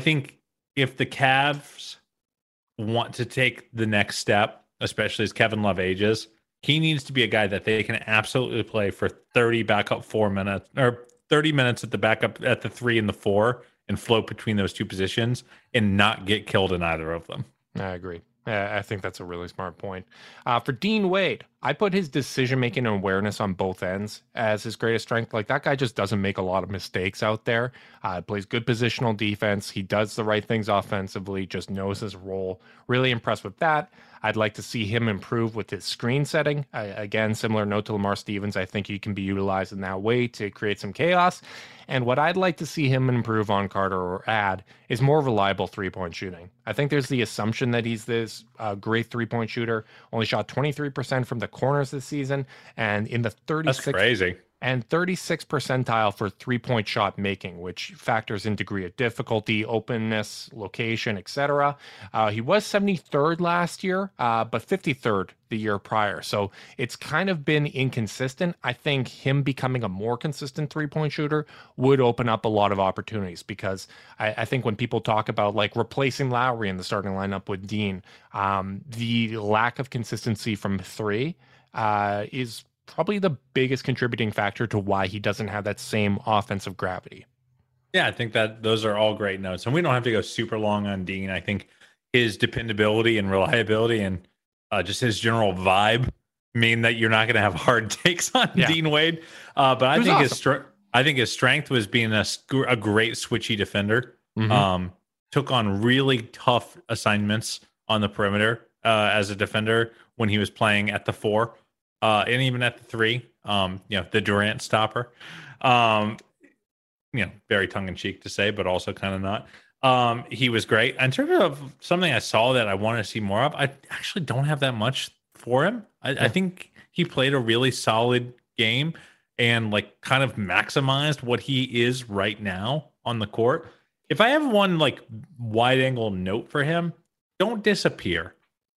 if the Cavs want to take the next step, especially as Kevin Love ages, he needs to be a guy that they can absolutely play for 30 backup 4 minutes, or 30 minutes at the backup at the 3 and the 4, and float between those two positions and not get killed in either of them. I agree. I think that's a really smart point. For Dean Wade, I put his decision-making and awareness on both ends as his greatest strength. Like, that guy just doesn't make a lot of mistakes out there. Plays good positional defense. He does the right things offensively, just knows his role. Really impressed with that. I'd like to see him improve with his screen setting. Again, similar note to Lamar Stevens, I think he can be utilized in that way to create some chaos. And what I'd like to see him improve on, Carter, or add, is more reliable three-point shooting. I think there's the assumption that he's this great three-point shooter. Only shot 23% from the corners this season, and in the 36th That's crazy. And 36th percentile for three-point shot making, which factors in degree of difficulty, openness, location, etc. He was 73rd last year, but 53rd the year prior. So it's kind of been inconsistent. I think him becoming a more consistent three-point shooter would open up a lot of opportunities, because I think when people talk about like replacing Lowry in the starting lineup with Dean, the lack of consistency from 3 is probably the biggest contributing factor to why he doesn't have that same offensive gravity. Yeah, I think that those are all great notes. And we don't have to go super long on Dean. I think his dependability and reliability and just his general vibe mean that you're not going to have hard takes on Dean Wade. But I think his strength was being a great switchy defender. Took on really tough assignments on the perimeter as a defender when he was playing at the 4 and even at the 3. The Durant stopper. Very tongue-in-cheek to say, but also kind of not. He was great. In terms of something I saw that I want to see more of, I actually don't have that much for him. I think he played a really solid game and like kind of maximized what he is right now on the court. If I have one like wide-angle note for him, don't disappear.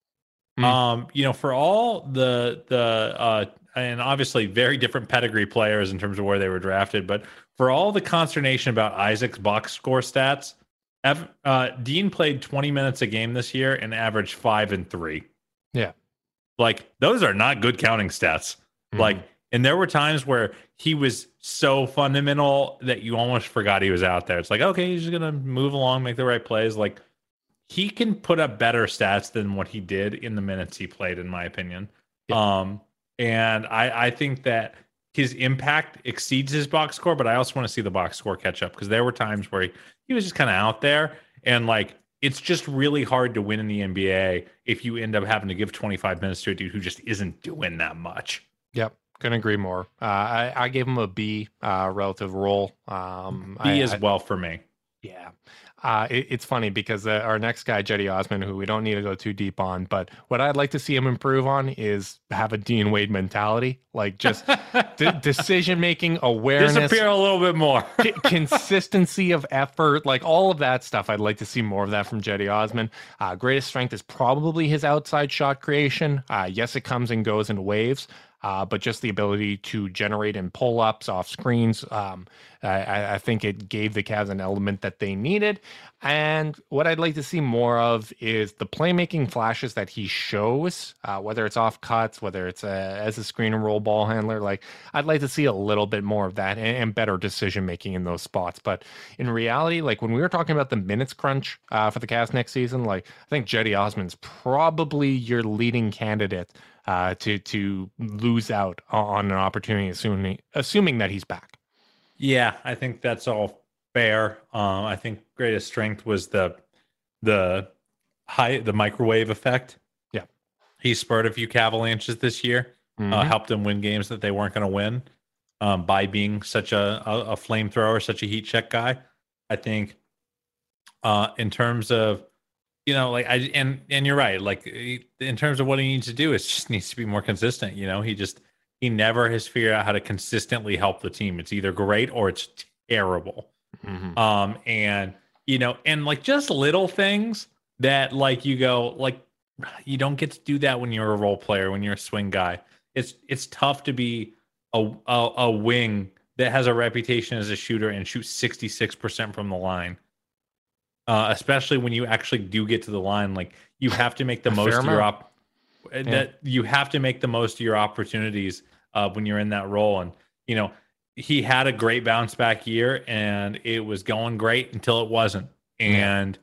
For all the and obviously very different pedigree players in terms of where they were drafted, but for all the consternation about Isaac's box score stats, Dean played 20 minutes a game this year and averaged 5 and 3. Yeah. Like those are not good counting stats. And there were times where he was so fundamental that you almost forgot he was out there. It's like, okay, he's just going to move along, make the right plays. Like he can put up better stats than what he did in the minutes he played, in my opinion. Yeah. And I think that his impact exceeds his box score, but I also want to see the box score catch up because there were times where he was just kind of out there. And like, it's just really hard to win in the NBA if you end up having to give 25 minutes to a dude who just isn't doing that much. Yep. Couldn't agree more. I gave him a B relative role. B as well for me. Yeah. It's funny because our next guy, Cedi Osman, who we don't need to go too deep on, but what I'd like to see him improve on is have a Dean Wade mentality, like just decision-making, awareness. Disappear a little bit more. Consistency of effort, like all of that stuff. I'd like to see more of that from Cedi Osman. Greatest strength is probably his outside shot creation. Yes, it comes and goes in waves. But just the ability to generate in pull-ups off screens, I think it gave the Cavs an element that they needed. And what I'd like to see more of is the playmaking flashes that he shows, whether it's off cuts, whether it's as a screen and roll ball handler. Like I'd like to see a little bit more of that and better decision-making in those spots. But in reality, like when we were talking about the minutes crunch for the Cavs next season, like I think Cedi Osman's probably your leading candidate to lose out on an opportunity, assuming that he's back. Yeah, I think that's all fair. I think greatest strength was the microwave effect. Yeah, he spurred a few Cavalanches this year, helped them win games that they weren't going to win by being such a flamethrower, such a heat check guy. I think in terms of and you're right. Like in terms of what he needs to do, it just needs to be more consistent. He never has figured out how to consistently help the team. It's either great or it's terrible. And like just little things that like you go like you don't get to do that when you're a role player, when you're a swing guy. It's tough to be a wing that has a reputation as a shooter and shoots 66% from the line. Especially when you actually do get to the line, like you have to make the most of you have to make the most of your opportunities when you're in that role. And he had a great bounce back year, and it was going great until it wasn't. And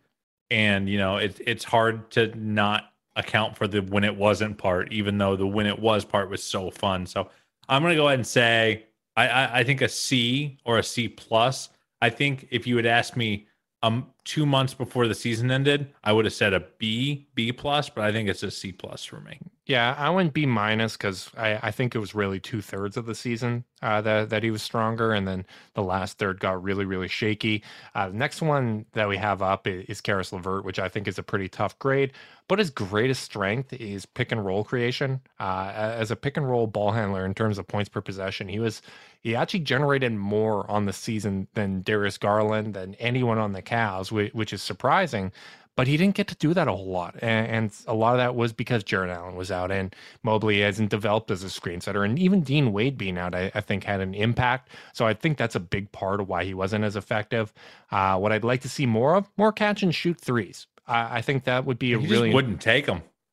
it's hard to not account for the when it wasn't part, even though the when it was part was so fun. So I'm gonna go ahead and say I think a C or a C plus. I think if you had asked me 2 months before the season ended, I would have said a B plus, but I think it's a C plus for me. Yeah, I went B minus because I think it was really 2/3 of the season that he was stronger, and then the last third got really, really shaky. The next one that we have up is Caris LeVert, which I think is a pretty tough grade, but his greatest strength is pick and roll creation. As a pick and roll ball handler in terms of points per possession, he actually generated more on the season than Darius Garland, than anyone on the Cavs, which is surprising. But he didn't get to do that a whole lot. And a lot of that was because Jarrett Allen was out and Mobley hasn't developed as a screen setter. And even Dean Wade being out, I think, had an impact. So I think that's a big part of why he wasn't as effective. What I'd like to see more of, more catch and shoot threes. I think that would be wouldn't take them.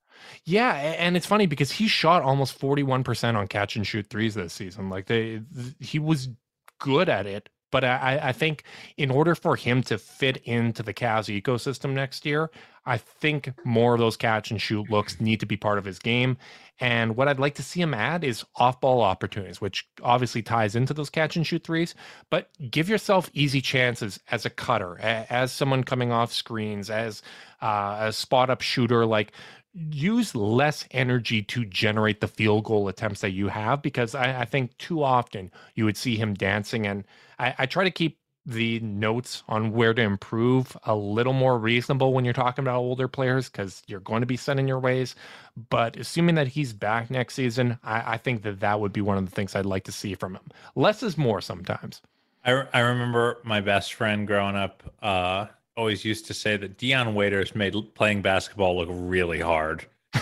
Yeah, and it's funny because he shot almost 41% on catch and shoot threes this season. Like he was good at it, but I think in order for him to fit into the Cavs ecosystem next year, I think more of those catch and shoot looks need to be part of his game. And what I'd like to see him add is off-ball opportunities, which obviously ties into those catch and shoot threes, but give yourself easy chances as a cutter, as someone coming off screens, as a spot-up shooter. Like, use less energy to generate the field goal attempts that you have, because I think too often you would see him dancing. And I try to keep the notes on where to improve a little more reasonable when you're talking about older players, because you're going to be set in your ways. But assuming that he's back next season, I think that would be one of the things I'd like to see from him. Less is more sometimes. I remember my best friend growing up always used to say that Dion Waiters made playing basketball look really hard.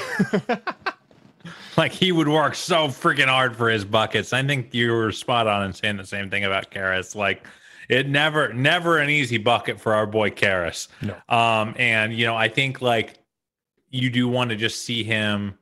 Like, he would work so freaking hard for his buckets. I think you were spot on in saying the same thing about Caris. Like, it never an easy bucket for our boy Caris. No. And I think like you do want to just see him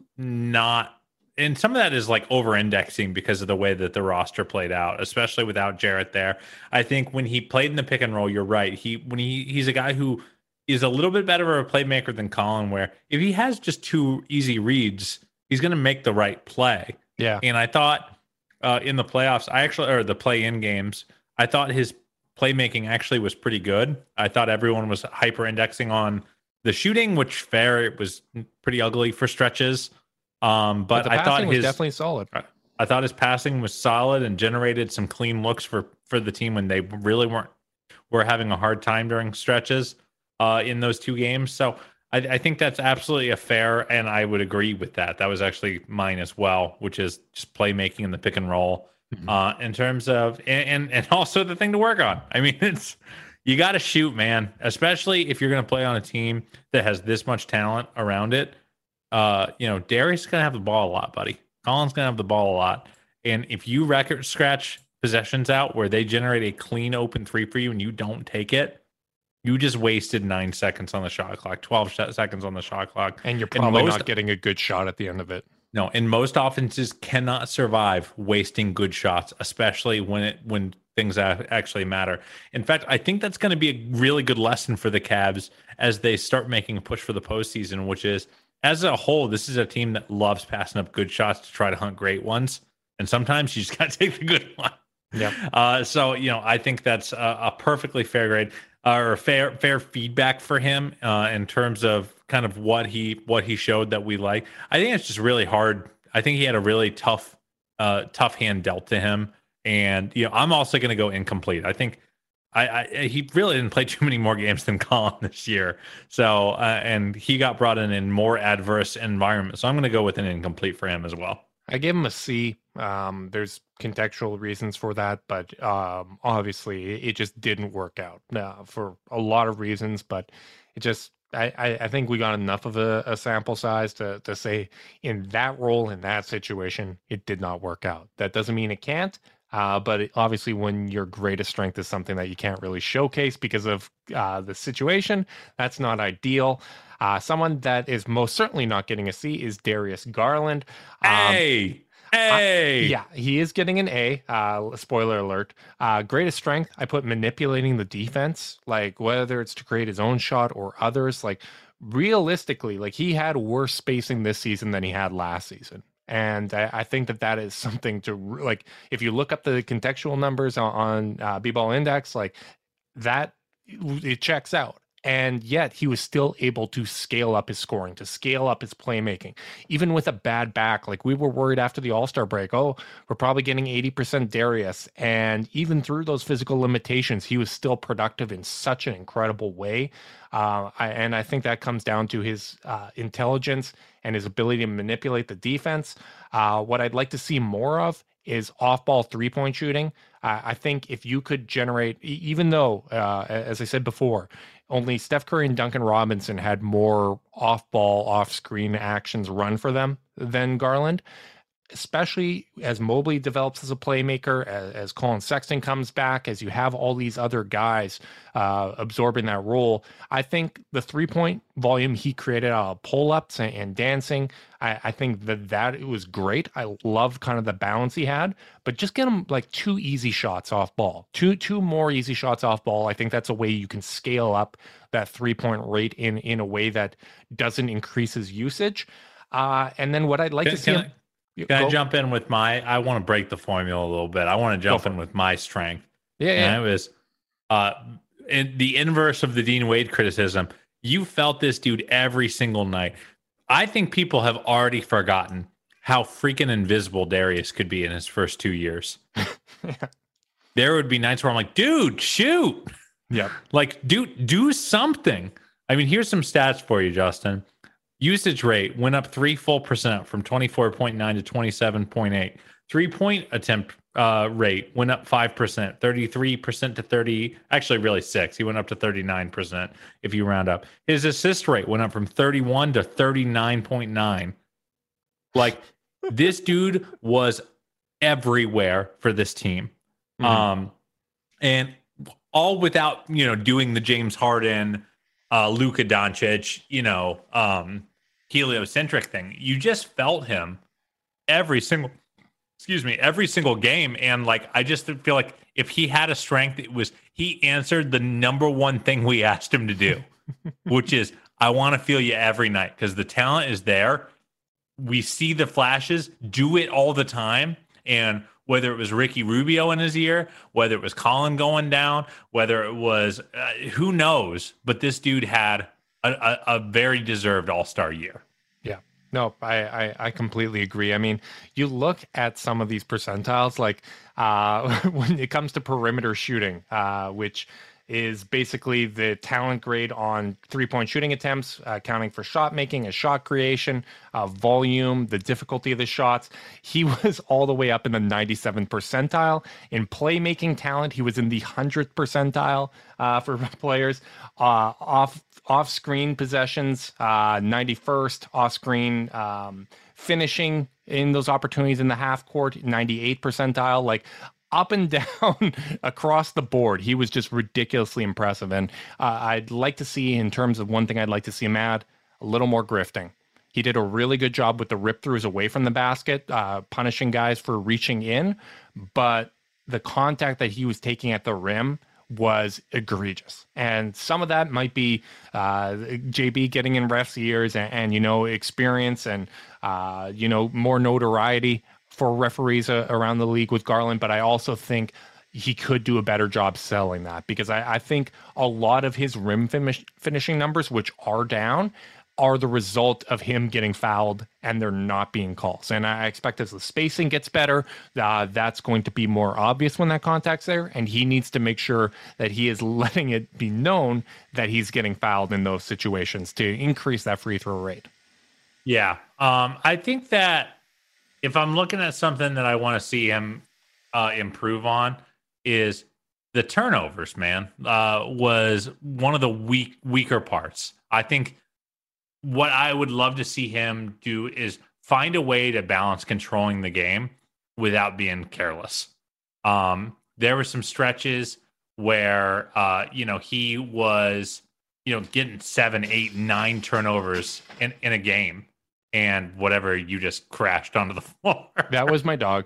not. And some of that is like over-indexing because of the way that the roster played out, especially without Jarrett there. I think when he played in the pick and roll, you're right. He's a guy who is a little bit better of a playmaker than Colin, where if he has just two easy reads, he's going to make the right play. Yeah. And I thought in the playoffs, or the play-in games, I thought his playmaking actually was pretty good. I thought everyone was hyper-indexing on the shooting, which it was pretty ugly for stretches. But I thought was definitely solid. I thought his passing was solid and generated some clean looks for the team when they really were having a hard time during stretches in those two games. So I think that's absolutely a fair, and I would agree with that. That was actually mine as well, which is just playmaking in the pick and roll. Mm-hmm. In terms of and also the thing to work on. I mean, you got to shoot, man, especially if you're going to play on a team that has this much talent around it. Darius is going to have the ball a lot, buddy. Colin's going to have the ball a lot. And if you record scratch possessions out where they generate a clean open three for you and you don't take it, you just wasted 9 seconds on the shot clock, 12 seconds on the shot clock. And you're probably not getting a good shot at the end of it. No, and most offenses cannot survive wasting good shots, especially when things actually matter. In fact, I think that's going to be a really good lesson for the Cavs as they start making a push for the postseason, which is, as a whole, this is a team that loves passing up good shots to try to hunt great ones. And sometimes you just got to take the good one. Yeah. So, I think that's a perfectly fair grade or fair feedback for him in terms of kind of what he showed that we like. I think it's just really hard. I think he had a really tough hand dealt to him. And, I'm also going to go incomplete. I think he really didn't play too many more games than Colin this year. So, and he got brought in more adverse environment. So I'm going to go with an incomplete for him as well. I gave him a C. There's contextual reasons for that, but obviously it just didn't work out for a lot of reasons. But it just, I think we got enough of a sample size to say in that role, in that situation, it did not work out. That doesn't mean it can't. But obviously, when your greatest strength is something that you can't really showcase because of the situation, that's not ideal. Someone that is most certainly not getting a C is Darius Garland. Yeah, he is getting an A. Spoiler alert. Greatest strength, I put manipulating the defense, like whether it's to create his own shot or others. Like, realistically, like, he had worse spacing this season than he had last season. And I think that is something to, like, if you look up the contextual numbers on B-Ball Index, like, that, it checks out. And yet he was still able to scale up his scoring, to scale up his playmaking, even with a bad back. Like, we were worried after the All-Star break, we're probably getting 80% Darius. And even through those physical limitations, he was still productive in such an incredible way. And I think that comes down to his intelligence and his ability to manipulate the defense. What I'd like to see more of is off-ball three-point shooting. I think if you could generate, even though, as I said before, only Steph Curry and Duncan Robinson had more off-ball, off-screen actions run for them than Garland, especially as Mobley develops as a playmaker, as Colin Sexton comes back, as you have all these other guys absorbing that role, I think the 3-point volume he created out of pull-ups and dancing, I think that it was great. I love kind of the balance he had, but just get him like 2 easy shots off ball, two more easy shots off ball. I think that's a way you can scale up that 3-point rate in a way that doesn't increase his usage. And then what I'd like to see him... Can I jump in with I want to break the formula a little bit. I want to jump in with my strength. Yeah. And it was in the inverse of the Dean Wade criticism. You felt this dude every single night. I think people have already forgotten how freaking invisible Darius could be in his first 2 years. There would be nights where I'm like, dude, shoot. Yeah. Like, dude, do something. I mean, here's some stats for you, Justin. Usage rate went up 3 full percent from 24.9 to 27.8. 3-point attempt rate went up 5%, 33% to 30, actually really 6. He went up to 39% if you round up. His assist rate went up from 31 to 39.9. Like, this dude was everywhere for this team. And all without, doing the James Harden, Luka Doncic, heliocentric thing. You just felt him every single game. And like, I just feel like if he had a strength, it was he answered the number one thing we asked him to do, which is, I want to feel you every night because the talent is there. We see the flashes, do it all the time. And whether it was Ricky Rubio in his ear, whether it was Colin going down, whether it was who knows, but this dude had a very deserved all-star year. Yeah, no, I completely agree. I mean, you look at some of these percentiles, like when it comes to perimeter shooting, which is basically the talent grade on 3-point shooting attempts, accounting for shot making and shot creation, volume, the difficulty of the shots. He was all the way up in the 97th percentile. In playmaking talent, he was in the 100th percentile for players. Off-screen possessions, 91st. Off-screen finishing in those opportunities in the half court, 98th percentile. Like, up and down across the board, he was just ridiculously impressive. And I'd like to see, in terms of one thing I'd like to see him add, a little more grifting. He did a really good job with the rip-throughs away from the basket, punishing guys for reaching in. But the contact that he was taking at the rim was egregious. And some of that might be JB getting in refs' ears and experience and, more notoriety for referees around the league with Garland, but I also think he could do a better job selling that because I think a lot of his rim finishing numbers, which are down, are the result of him getting fouled and there not being calls. And I expect as the spacing gets better, that's going to be more obvious when that contact's there, and he needs to make sure that he is letting it be known that he's getting fouled in those situations to increase that free throw rate. Yeah, I think that if I'm looking at something that I want to see him improve on is the turnovers, man, was one of the weaker parts. I think what I would love to see him do is find a way to balance controlling the game without being careless. There were some stretches where, he was, getting 7, 8, 9 turnovers in a game. And whatever, you just crashed onto the floor. That was my dog.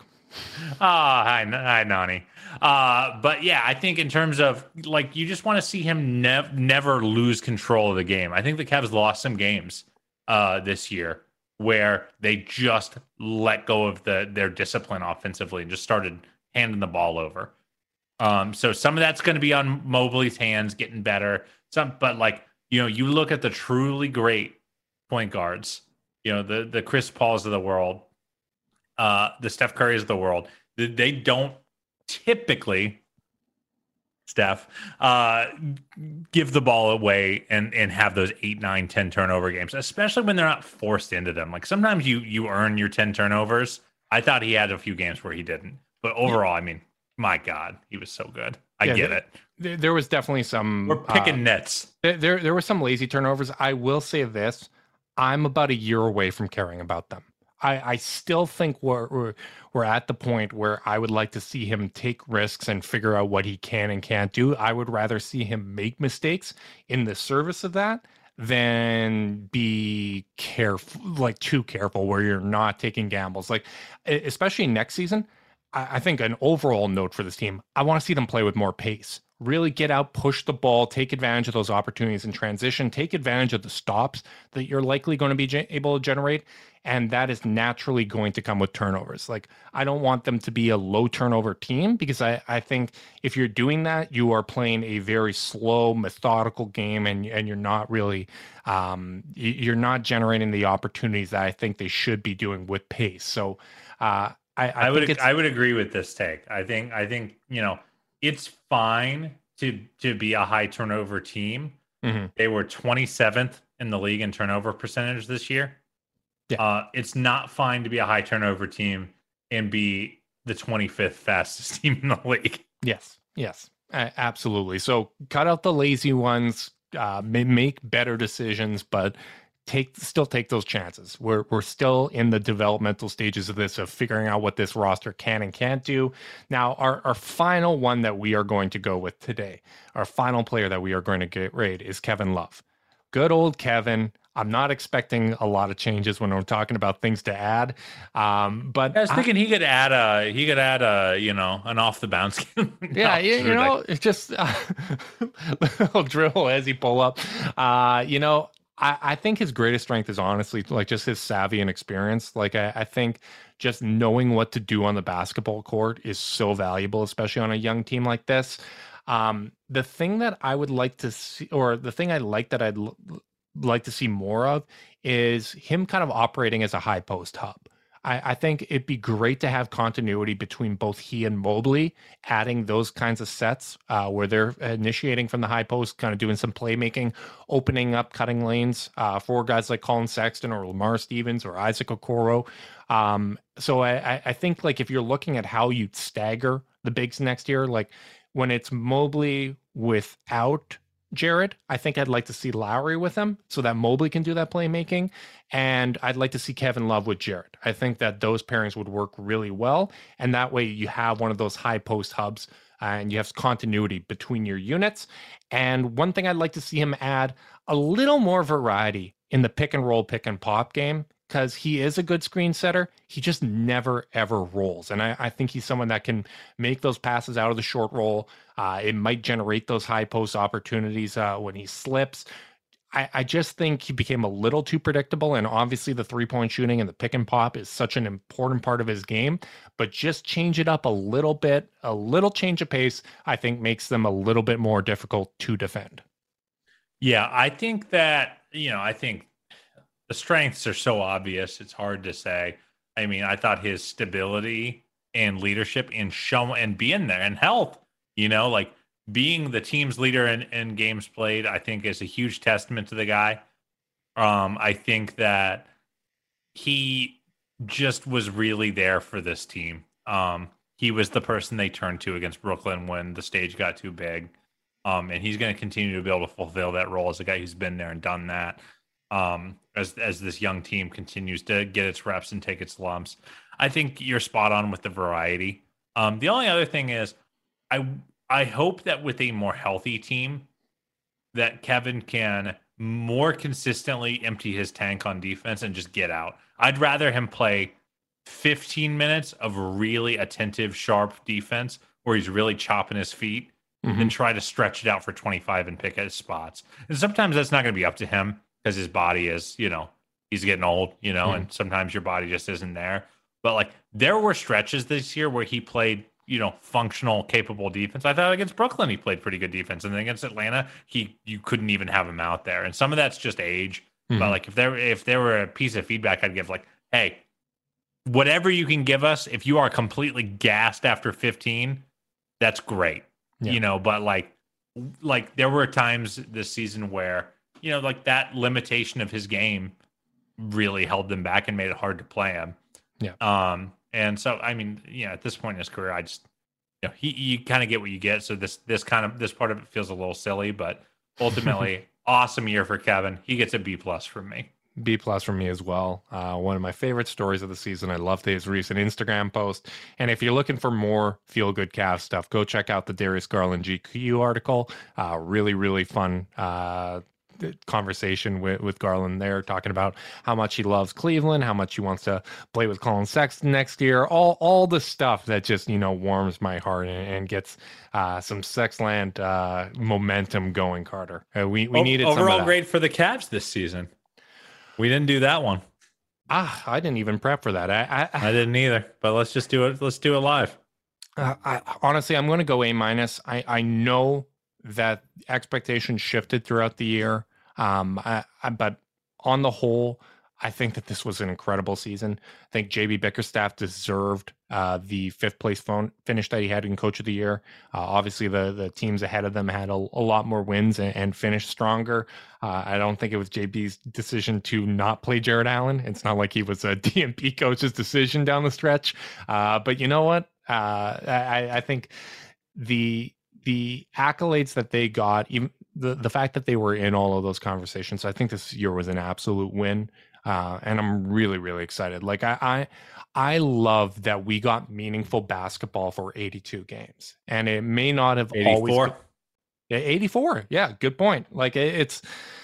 Hi, Nani. But yeah, I think in terms of like, you just want to see him never lose control of the game. I think the Cavs lost some games this year where they just let go of their discipline offensively and just started handing the ball over. So some of that's going to be on Mobley's hands, getting better. But like, you look at the truly great point guards. The Chris Pauls of the world, the Steph Currys of the world, they don't typically, Steph, give the ball away and have those 8, 9, 10 turnover games, especially when they're not forced into them. Like sometimes you earn your 10 turnovers. I thought he had a few games where he didn't. But overall, I mean, my God, he was so good. I get it. There was definitely some... We're picking nets. There were some lazy turnovers. I will say this. I'm about a year away from caring about them. I still think we're at the point where I would like to see him take risks and figure out what he can and can't do. I would rather see him make mistakes in the service of that than be careful, like too careful, where you're not taking gambles. Like, especially next season, I think an overall note for this team, I want to see them play with more pace. Really get out, push the ball, take advantage of those opportunities in transition, take advantage of the stops that you're likely going to be able to generate. And that is naturally going to come with turnovers. Like, I don't want them to be a low turnover team, because I think if you're doing that, you are playing a very slow, methodical game, and you're not really, you're not generating the opportunities that I think they should be doing with pace. So I would agree with this take. I think it's fine to be a high turnover team. Mm-hmm. They were 27th in the league in turnover percentage this year. Yeah. It's not fine to be a high turnover team and be the 25th fastest team in the league. Yes, absolutely. So cut out the lazy ones, make better decisions, but still take those chances. We're still in the developmental stages of this, of figuring out what this roster can and can't do. Now, our final one that we are going to go with today, our final player that we are going to get raid, is Kevin Love. Good old Kevin. I'm not expecting a lot of changes when we're talking about things to add. But I was thinking he could add an off the bounce. Yeah, it's just a little drill as he pull up. I think his greatest strength is honestly like just his savvy and experience. Like, I think just knowing what to do on the basketball court is so valuable, especially on a young team like this. The thing that I would like to see, or the thing I like that I'd like to see more of, is him kind of operating as a high post hub. I think it'd be great to have continuity between both he and Mobley, adding those kinds of sets where they're initiating from the high post, kind of doing some playmaking, opening up, cutting lanes for guys like Colin Sexton or Lamar Stevens or Isaac Okoro. So I think, like, if you're looking at how you stagger the bigs next year, like when it's Mobley without Jared, I think I'd like to see Lowry with him so that Mobley can do that playmaking. And I'd like to see Kevin Love with Jared. I think that those pairings would work really well. And that way you have one of those high post hubs and you have continuity between your units. And one thing I'd like to see him add, a little more variety in the pick and roll, pick and pop game, because he is a good screen setter. He just never, ever rolls. And I think he's someone that can make those passes out of the short roll. It might generate those high post opportunities when he slips. I just think he became a little too predictable. And obviously the 3-point shooting and the pick and pop is such an important part of his game. But just change it up a little bit, a little change of pace, I think makes them a little bit more difficult to defend. Yeah, I think that, I think the strengths are so obvious, it's hard to say. I mean, I thought his stability and leadership and being there and health, like being the team's leader in games played, I think is a huge testament to the guy. I think that he just was really there for this team. He was the person they turned to against Brooklyn when the stage got too big. And he's going to continue to be able to fulfill that role as a guy who's been there and done that. As this young team continues to get its reps and take its lumps. I think you're spot on with the variety. The only other thing is I hope that with a more healthy team that Kevin can more consistently empty his tank on defense and just get out. I'd rather him play 15 minutes of really attentive, sharp defense where he's really chopping his feet than try to stretch it out for 25 and pick at his spots. And sometimes that's not going to be up to him, because his body is, he's getting old, and sometimes your body just isn't there. But like there were stretches this year where he played, functional, capable defense. I thought against Brooklyn, he played pretty good defense. And then against Atlanta, you couldn't even have him out there. And some of that's just age. But like if there were a piece of feedback I'd give, like, hey, whatever you can give us, if you are completely gassed after 15, that's great. Yeah. But like there were times this season where, like that limitation of his game really held them back and made it hard to play him. Yeah. And so, I mean, at this point in his career, I just, you kind of get what you get. So this part of it feels a little silly, but ultimately awesome year for Kevin. He gets a B+ from me. B+ for me as well. One of my favorite stories of the season. I loved his recent Instagram post. And if you're looking for more feel-good Cavs stuff, go check out the Darius Garland GQ article. Really, really fun conversation with Garland there, talking about how much he loves Cleveland, how much he wants to play with Colin Sexton next year, all the stuff that just, warms my heart and gets some Sexland momentum going, Carter. We needed some overall of that. grade for the Cavs this season. We didn't do that one. I didn't even prep for that. I didn't either, but let's just do it. Let's do it live. Honestly, I'm going to go A-. I know that expectations shifted throughout the year. But on the whole, I think that this was an incredible season. I think JB Bickerstaff deserved the 5th place finish that he had in Coach of the Year. Obviously, the teams ahead of them had a lot more wins and finished stronger. I don't think it was JB's decision to not play Jared Allen. It's not like he was a DMP coach's decision down the stretch. But you know what? I think the accolades that they got, even the fact that they were in all of those conversations, I think this year was an absolute win. And I'm really, really excited. Like I love that we got meaningful basketball for 82 games, and it may not have 84. always been, 84. Yeah. Good point. Like it's,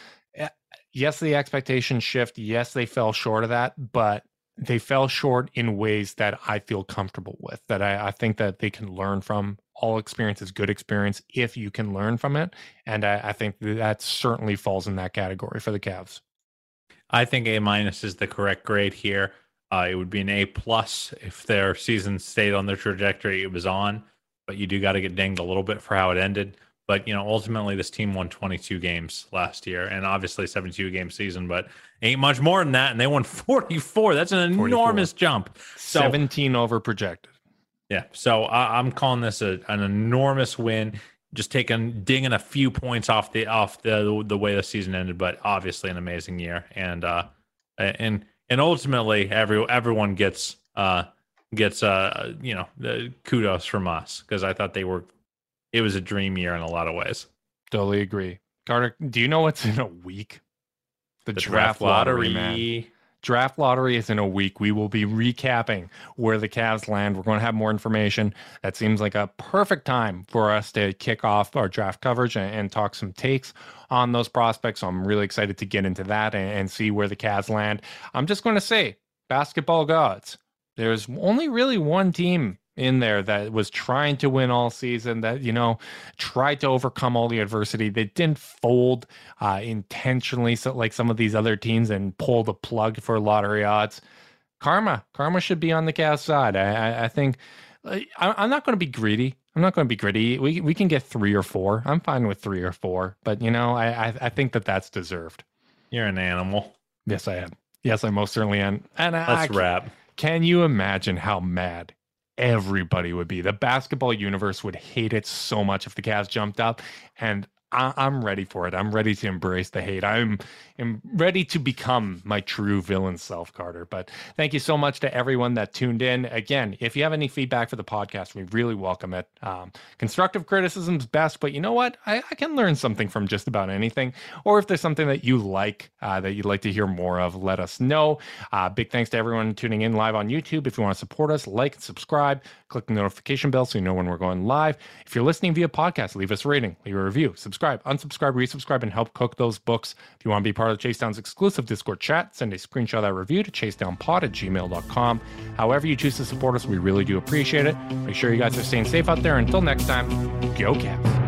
yes, the expectations shift. Yes, they fell short of that, but they fell short in ways that I feel comfortable with, that I think that they can learn from. All experience is good experience if you can learn from it. And I think that certainly falls in that category for the Cavs. I think A- is the correct grade here. It would be an A+ if their season stayed on the trajectory it was on, but you do got to get dinged a little bit for how it ended. But, ultimately this team won 22 games last year, and obviously 72-game season, but ain't much more than that. And they won 44. That's an enormous jump. 17 over projected. Yeah. So I'm calling this an enormous win. Just dinging a few points off the way the season ended, but obviously an amazing year. And ultimately everyone gets the kudos from us, because I thought it was a dream year in a lot of ways. Totally agree. Carter, do you know what's in a week? The draft lottery, man. Draft lottery is in a week. We will be recapping where the Cavs land. We're going to have more information. That seems like a perfect time for us to kick off our draft coverage and talk some takes on those prospects. So I'm really excited to get into that and see where the Cavs land. I'm just going to say, basketball gods, there's only really one team in there that was trying to win all season, that, tried to overcome all the adversity. They didn't fold intentionally, so like some of these other teams, and pull the plug for lottery odds. Karma should be on the Cavs side. I think I'm not going to be greedy. We can get 3 or 4. I'm fine with 3 or 4, but I think that's deserved. You're an animal. Yes, I am. Yes, I most certainly am. And let's wrap. Can you imagine how mad everybody would be? The basketball universe would hate it so much if the Cavs jumped up, and I'm ready for it. I'm ready to embrace the hate. I'm ready to become my true villain self, Carter. But thank you so much to everyone that tuned in. Again, if you have any feedback for the podcast, we really welcome it. Constructive criticism is best, but you know what? I can learn something from just about anything. Or if there's something that you like, that you'd like to hear more of, let us know. Big thanks to everyone tuning in live on YouTube. If you want to support us, like and subscribe. Click the notification bell so you know when we're going live. If you're listening via podcast, leave us a rating, leave a review, subscribe, unsubscribe, resubscribe, and help cook those books. If you want to be part of Chasedown's exclusive Discord chat, send a screenshot of that review to chasedownpod@gmail.com. However you choose to support us, we really do appreciate it. Make sure you guys are staying safe out there. Until next time, go Cavs.